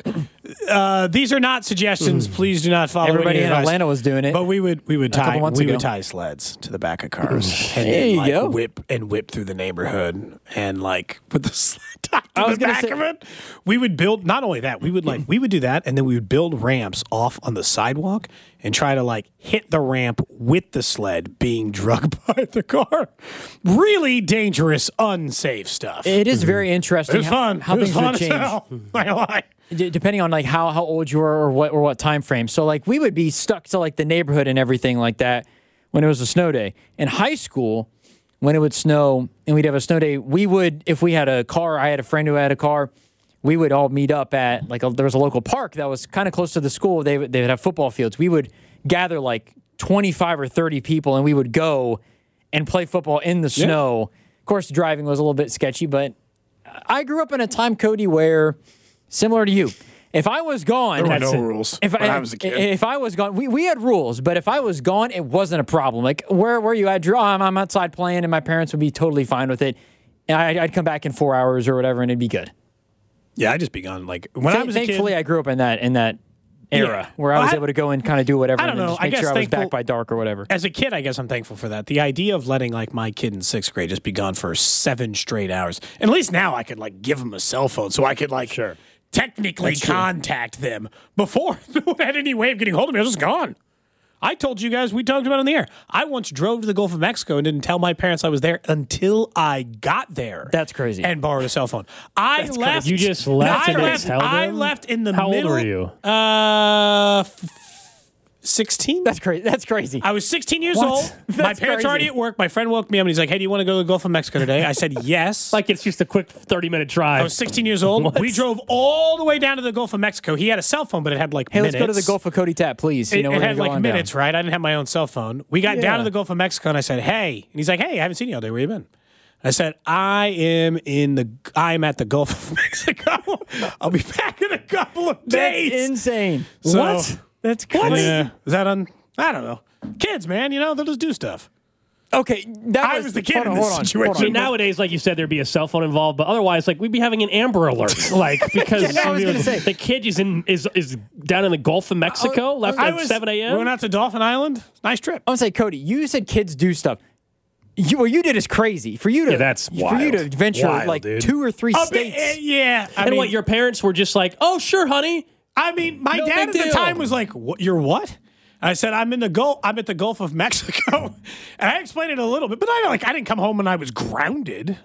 Speaker 7: Uh, these are not suggestions. Please do not follow
Speaker 8: Everybody
Speaker 7: any
Speaker 8: in
Speaker 7: advice.
Speaker 8: Atlanta was doing it.
Speaker 7: But we would we would
Speaker 8: a couple
Speaker 7: tie
Speaker 8: months
Speaker 7: we
Speaker 8: ago.
Speaker 7: would tie sleds to the back of cars and
Speaker 8: There
Speaker 7: then,
Speaker 8: you
Speaker 7: like,
Speaker 8: go.
Speaker 7: whip and whip through the neighborhood and like put the sled tied
Speaker 8: I
Speaker 7: to
Speaker 8: was
Speaker 7: the
Speaker 8: gonna
Speaker 7: back
Speaker 8: say-
Speaker 7: of it. We would build not only that we would like we would do that and then we would build ramps off on the sidewalk and try to like hit the ramp with the sled being drugged by the car. Really dangerous, unsafe stuff.
Speaker 8: it is very interesting.
Speaker 7: It was
Speaker 8: how,
Speaker 7: fun.
Speaker 8: how
Speaker 7: it was
Speaker 8: things
Speaker 7: fun
Speaker 8: would
Speaker 7: as
Speaker 8: change.
Speaker 7: hell. Not gonna lie.
Speaker 8: D- depending on like how, how old you were or what or what time frame. So like we would be stuck to like the neighborhood and everything like that when it was a snow day. In high school, when it would snow and we'd have a snow day, we would, if we had a car, I had a friend who had a car, we would all meet up at like a, there was a local park that was kind of close to the school. They would- they would have football fields. We would gather like twenty-five or thirty people and we would go and play football in the snow. Of course, driving was a little bit sketchy, but I grew up in a time, Cody, where similar to you, if I was gone,
Speaker 7: There were
Speaker 8: that's
Speaker 7: no
Speaker 8: it.
Speaker 7: rules
Speaker 8: If
Speaker 7: when
Speaker 8: I,
Speaker 7: I was a kid.
Speaker 8: if I was gone, we, we had rules, but if I was gone, it wasn't a problem. Like where were you at, Drew? Oh, I'm, I'm outside playing, and my parents would be totally fine with it. And I, I'd come back in four hours or whatever, and it'd be good.
Speaker 7: Yeah, I just be gone. Like when I
Speaker 8: Thank-
Speaker 7: was a kid.
Speaker 8: thankfully, I grew up in that in that era
Speaker 7: Yeah.
Speaker 8: where I was
Speaker 7: I-
Speaker 8: able to go and kind of do whatever.
Speaker 7: I don't
Speaker 8: and then
Speaker 7: know.
Speaker 8: Just
Speaker 7: I
Speaker 8: make
Speaker 7: guess
Speaker 8: sure I was
Speaker 7: thankful-
Speaker 8: back by dark or whatever.
Speaker 7: As a kid, I guess I'm thankful for that. The idea of letting like my kid in sixth grade just be gone for seven straight hours, and at least now I could like give him a cell phone so I could like
Speaker 6: Sure.
Speaker 7: technically contact them. Before no one had any way of getting hold of me, I was just gone. I told you guys, we talked about it on the air. I once drove to the Gulf of Mexico and didn't tell my parents I was there until I got there.
Speaker 8: That's crazy.
Speaker 7: And borrowed a cell phone. I
Speaker 6: That's
Speaker 7: left.
Speaker 6: crazy. You just left
Speaker 7: I
Speaker 6: and didn't
Speaker 7: left.
Speaker 6: tell
Speaker 7: I
Speaker 6: them?
Speaker 7: left in the
Speaker 6: How old
Speaker 7: middle.
Speaker 6: were you?
Speaker 7: Uh, sixteen.
Speaker 8: That's crazy. That's crazy.
Speaker 7: I was sixteen years
Speaker 8: What?
Speaker 7: old. My
Speaker 8: That's
Speaker 7: parents
Speaker 8: crazy.
Speaker 7: are already at work. My friend woke me up and he's like, "Hey, do you want to go to the Gulf of Mexico today?" I said, "Yes."
Speaker 6: Like it's just a quick thirty minute drive.
Speaker 7: I was sixteen years old.
Speaker 6: What?
Speaker 7: We drove all the way down to the Gulf of Mexico. He had a cell phone, but it had like
Speaker 8: Hey,
Speaker 7: minutes.
Speaker 8: let's go to the Gulf of Cody Tap, please. You
Speaker 7: It,
Speaker 8: know,
Speaker 7: it
Speaker 8: we're
Speaker 7: had
Speaker 8: gonna go
Speaker 7: like
Speaker 8: on down.
Speaker 7: minutes, right? I didn't have my own cell phone. We got
Speaker 8: Yeah.
Speaker 7: down to the Gulf of Mexico, and I said, "Hey," and he's like, "Hey, I haven't seen you all day. Where you been?" I said, "I am in the. I am at the Gulf of Mexico. I'll be back in a couple of
Speaker 8: That's
Speaker 7: days."
Speaker 8: insane.
Speaker 7: So-
Speaker 8: What? That's crazy.
Speaker 7: Yeah. Is that on? I don't know. Kids, man, you know they'll just do stuff.
Speaker 8: Okay, that
Speaker 7: I
Speaker 8: was,
Speaker 7: was the kid
Speaker 8: hold
Speaker 7: in
Speaker 8: on,
Speaker 7: this
Speaker 8: hold on,
Speaker 7: situation.
Speaker 8: hold
Speaker 6: I
Speaker 8: on.
Speaker 6: mean, nowadays, like you said, there'd be a cell phone involved, but otherwise, like we'd be having an Amber Alert, like because
Speaker 8: Yeah, I was
Speaker 6: you know,
Speaker 8: gonna say.
Speaker 6: the kid is in is is down in the Gulf of Mexico, left
Speaker 7: I
Speaker 6: at
Speaker 7: was
Speaker 6: seven
Speaker 7: We
Speaker 6: a.m.
Speaker 7: went out to Dolphin Island. Nice trip.
Speaker 8: I want to say, Cody, you said kids do stuff. You, what you did is crazy. For you to,
Speaker 6: Yeah, that's
Speaker 8: for you
Speaker 6: wild.
Speaker 8: to venture
Speaker 6: Wild,
Speaker 8: like
Speaker 6: dude.
Speaker 8: two or three
Speaker 7: Oh, but,
Speaker 8: states.
Speaker 7: uh, yeah. I
Speaker 6: and
Speaker 7: mean,
Speaker 6: what your parents were just like, oh sure, honey.
Speaker 7: I mean, my
Speaker 6: No
Speaker 7: dad at
Speaker 6: big
Speaker 7: the
Speaker 6: deal.
Speaker 7: time was like, what, "You're what?" I said, "I'm in the Gulf. I'm at the Gulf of Mexico," and I explained it a little bit. But I like, I didn't come home and I was grounded.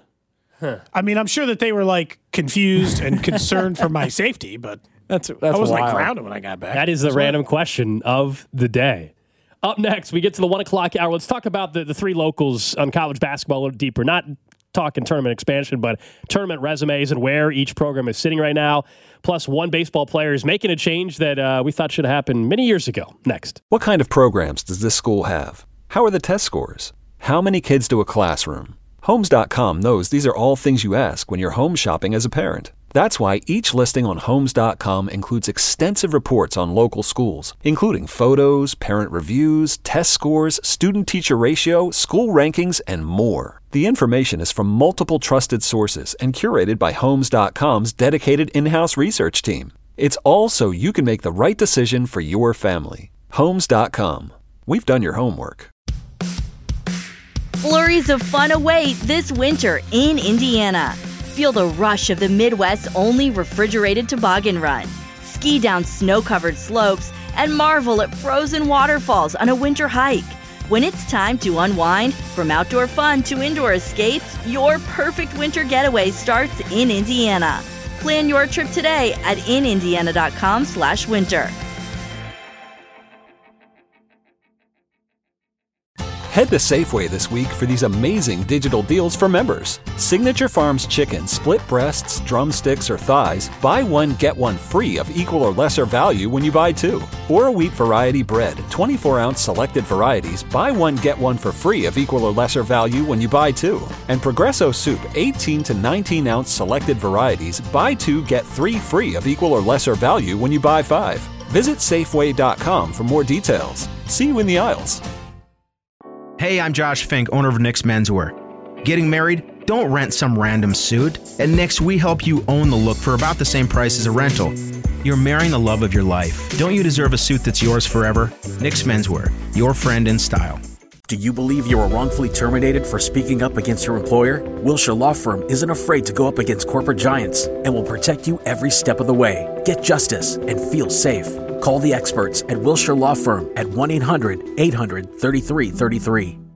Speaker 7: I mean, I'm sure that they were like confused and concerned for my safety, but
Speaker 8: that's that's
Speaker 7: I wasn't like
Speaker 8: wild.
Speaker 7: grounded when I got back.
Speaker 6: That is the
Speaker 7: So-
Speaker 6: random question of the day. Up next, we get to the one o'clock hour. Let's talk about the, the three locals on college basketball a little deeper. Not talking tournament expansion, but tournament resumes and where each program is sitting right now. Plus, one baseball player is making a change that uh, we thought should have happened many years ago. Next.
Speaker 9: What kind of programs does this school have? How are the test scores? How many kids do a classroom? Homes dot com knows these are all things you ask when you're home shopping as a parent. That's why each listing on Homes dot com includes extensive reports on local schools, including photos, parent reviews, test scores, student-teacher ratio, school rankings, and more. The information is from multiple trusted sources and curated by Homes dot com's dedicated in-house research team. It's all so you can make the right decision for your family. Homes dot com. We've done your homework.
Speaker 13: Flurries of fun await this winter in Indiana. Feel the rush of the Midwest's only refrigerated toboggan run. Ski down snow-covered slopes and marvel at frozen waterfalls on a winter hike. When it's time to unwind, from outdoor fun to indoor escapes, your perfect winter getaway starts in Indiana. Plan your trip today at in indiana dot com slash winter.
Speaker 14: Head to Safeway this week for these amazing digital deals for members. Signature Farms chicken, split breasts, drumsticks, or thighs, buy one, get one free of equal or lesser value when you buy two. Or a wheat variety bread, twenty-four ounce selected varieties, buy one, get one for free of equal or lesser value when you buy two. And Progresso soup, eighteen to nineteen ounce selected varieties, buy two, get three free of equal or lesser value when you buy five. Visit Safeway dot com for more details. See you in the aisles.
Speaker 15: Hey, I'm Josh Fink, owner of Nick's Menswear. Getting married? Don't rent some random suit. At Nick's, we help you own the look for about the same price as a rental. You're marrying the love of your life. Don't you deserve a suit that's yours forever? Nick's Menswear, your friend in style.
Speaker 16: Do you believe you were wrongfully terminated for speaking up against your employer? Wilshire Law Firm isn't afraid to go up against corporate giants and will protect you every step of the way. Get justice and feel safe. Call the experts at Wilshire Law Firm at one eight hundred eight hundred thirty-three thirty-three.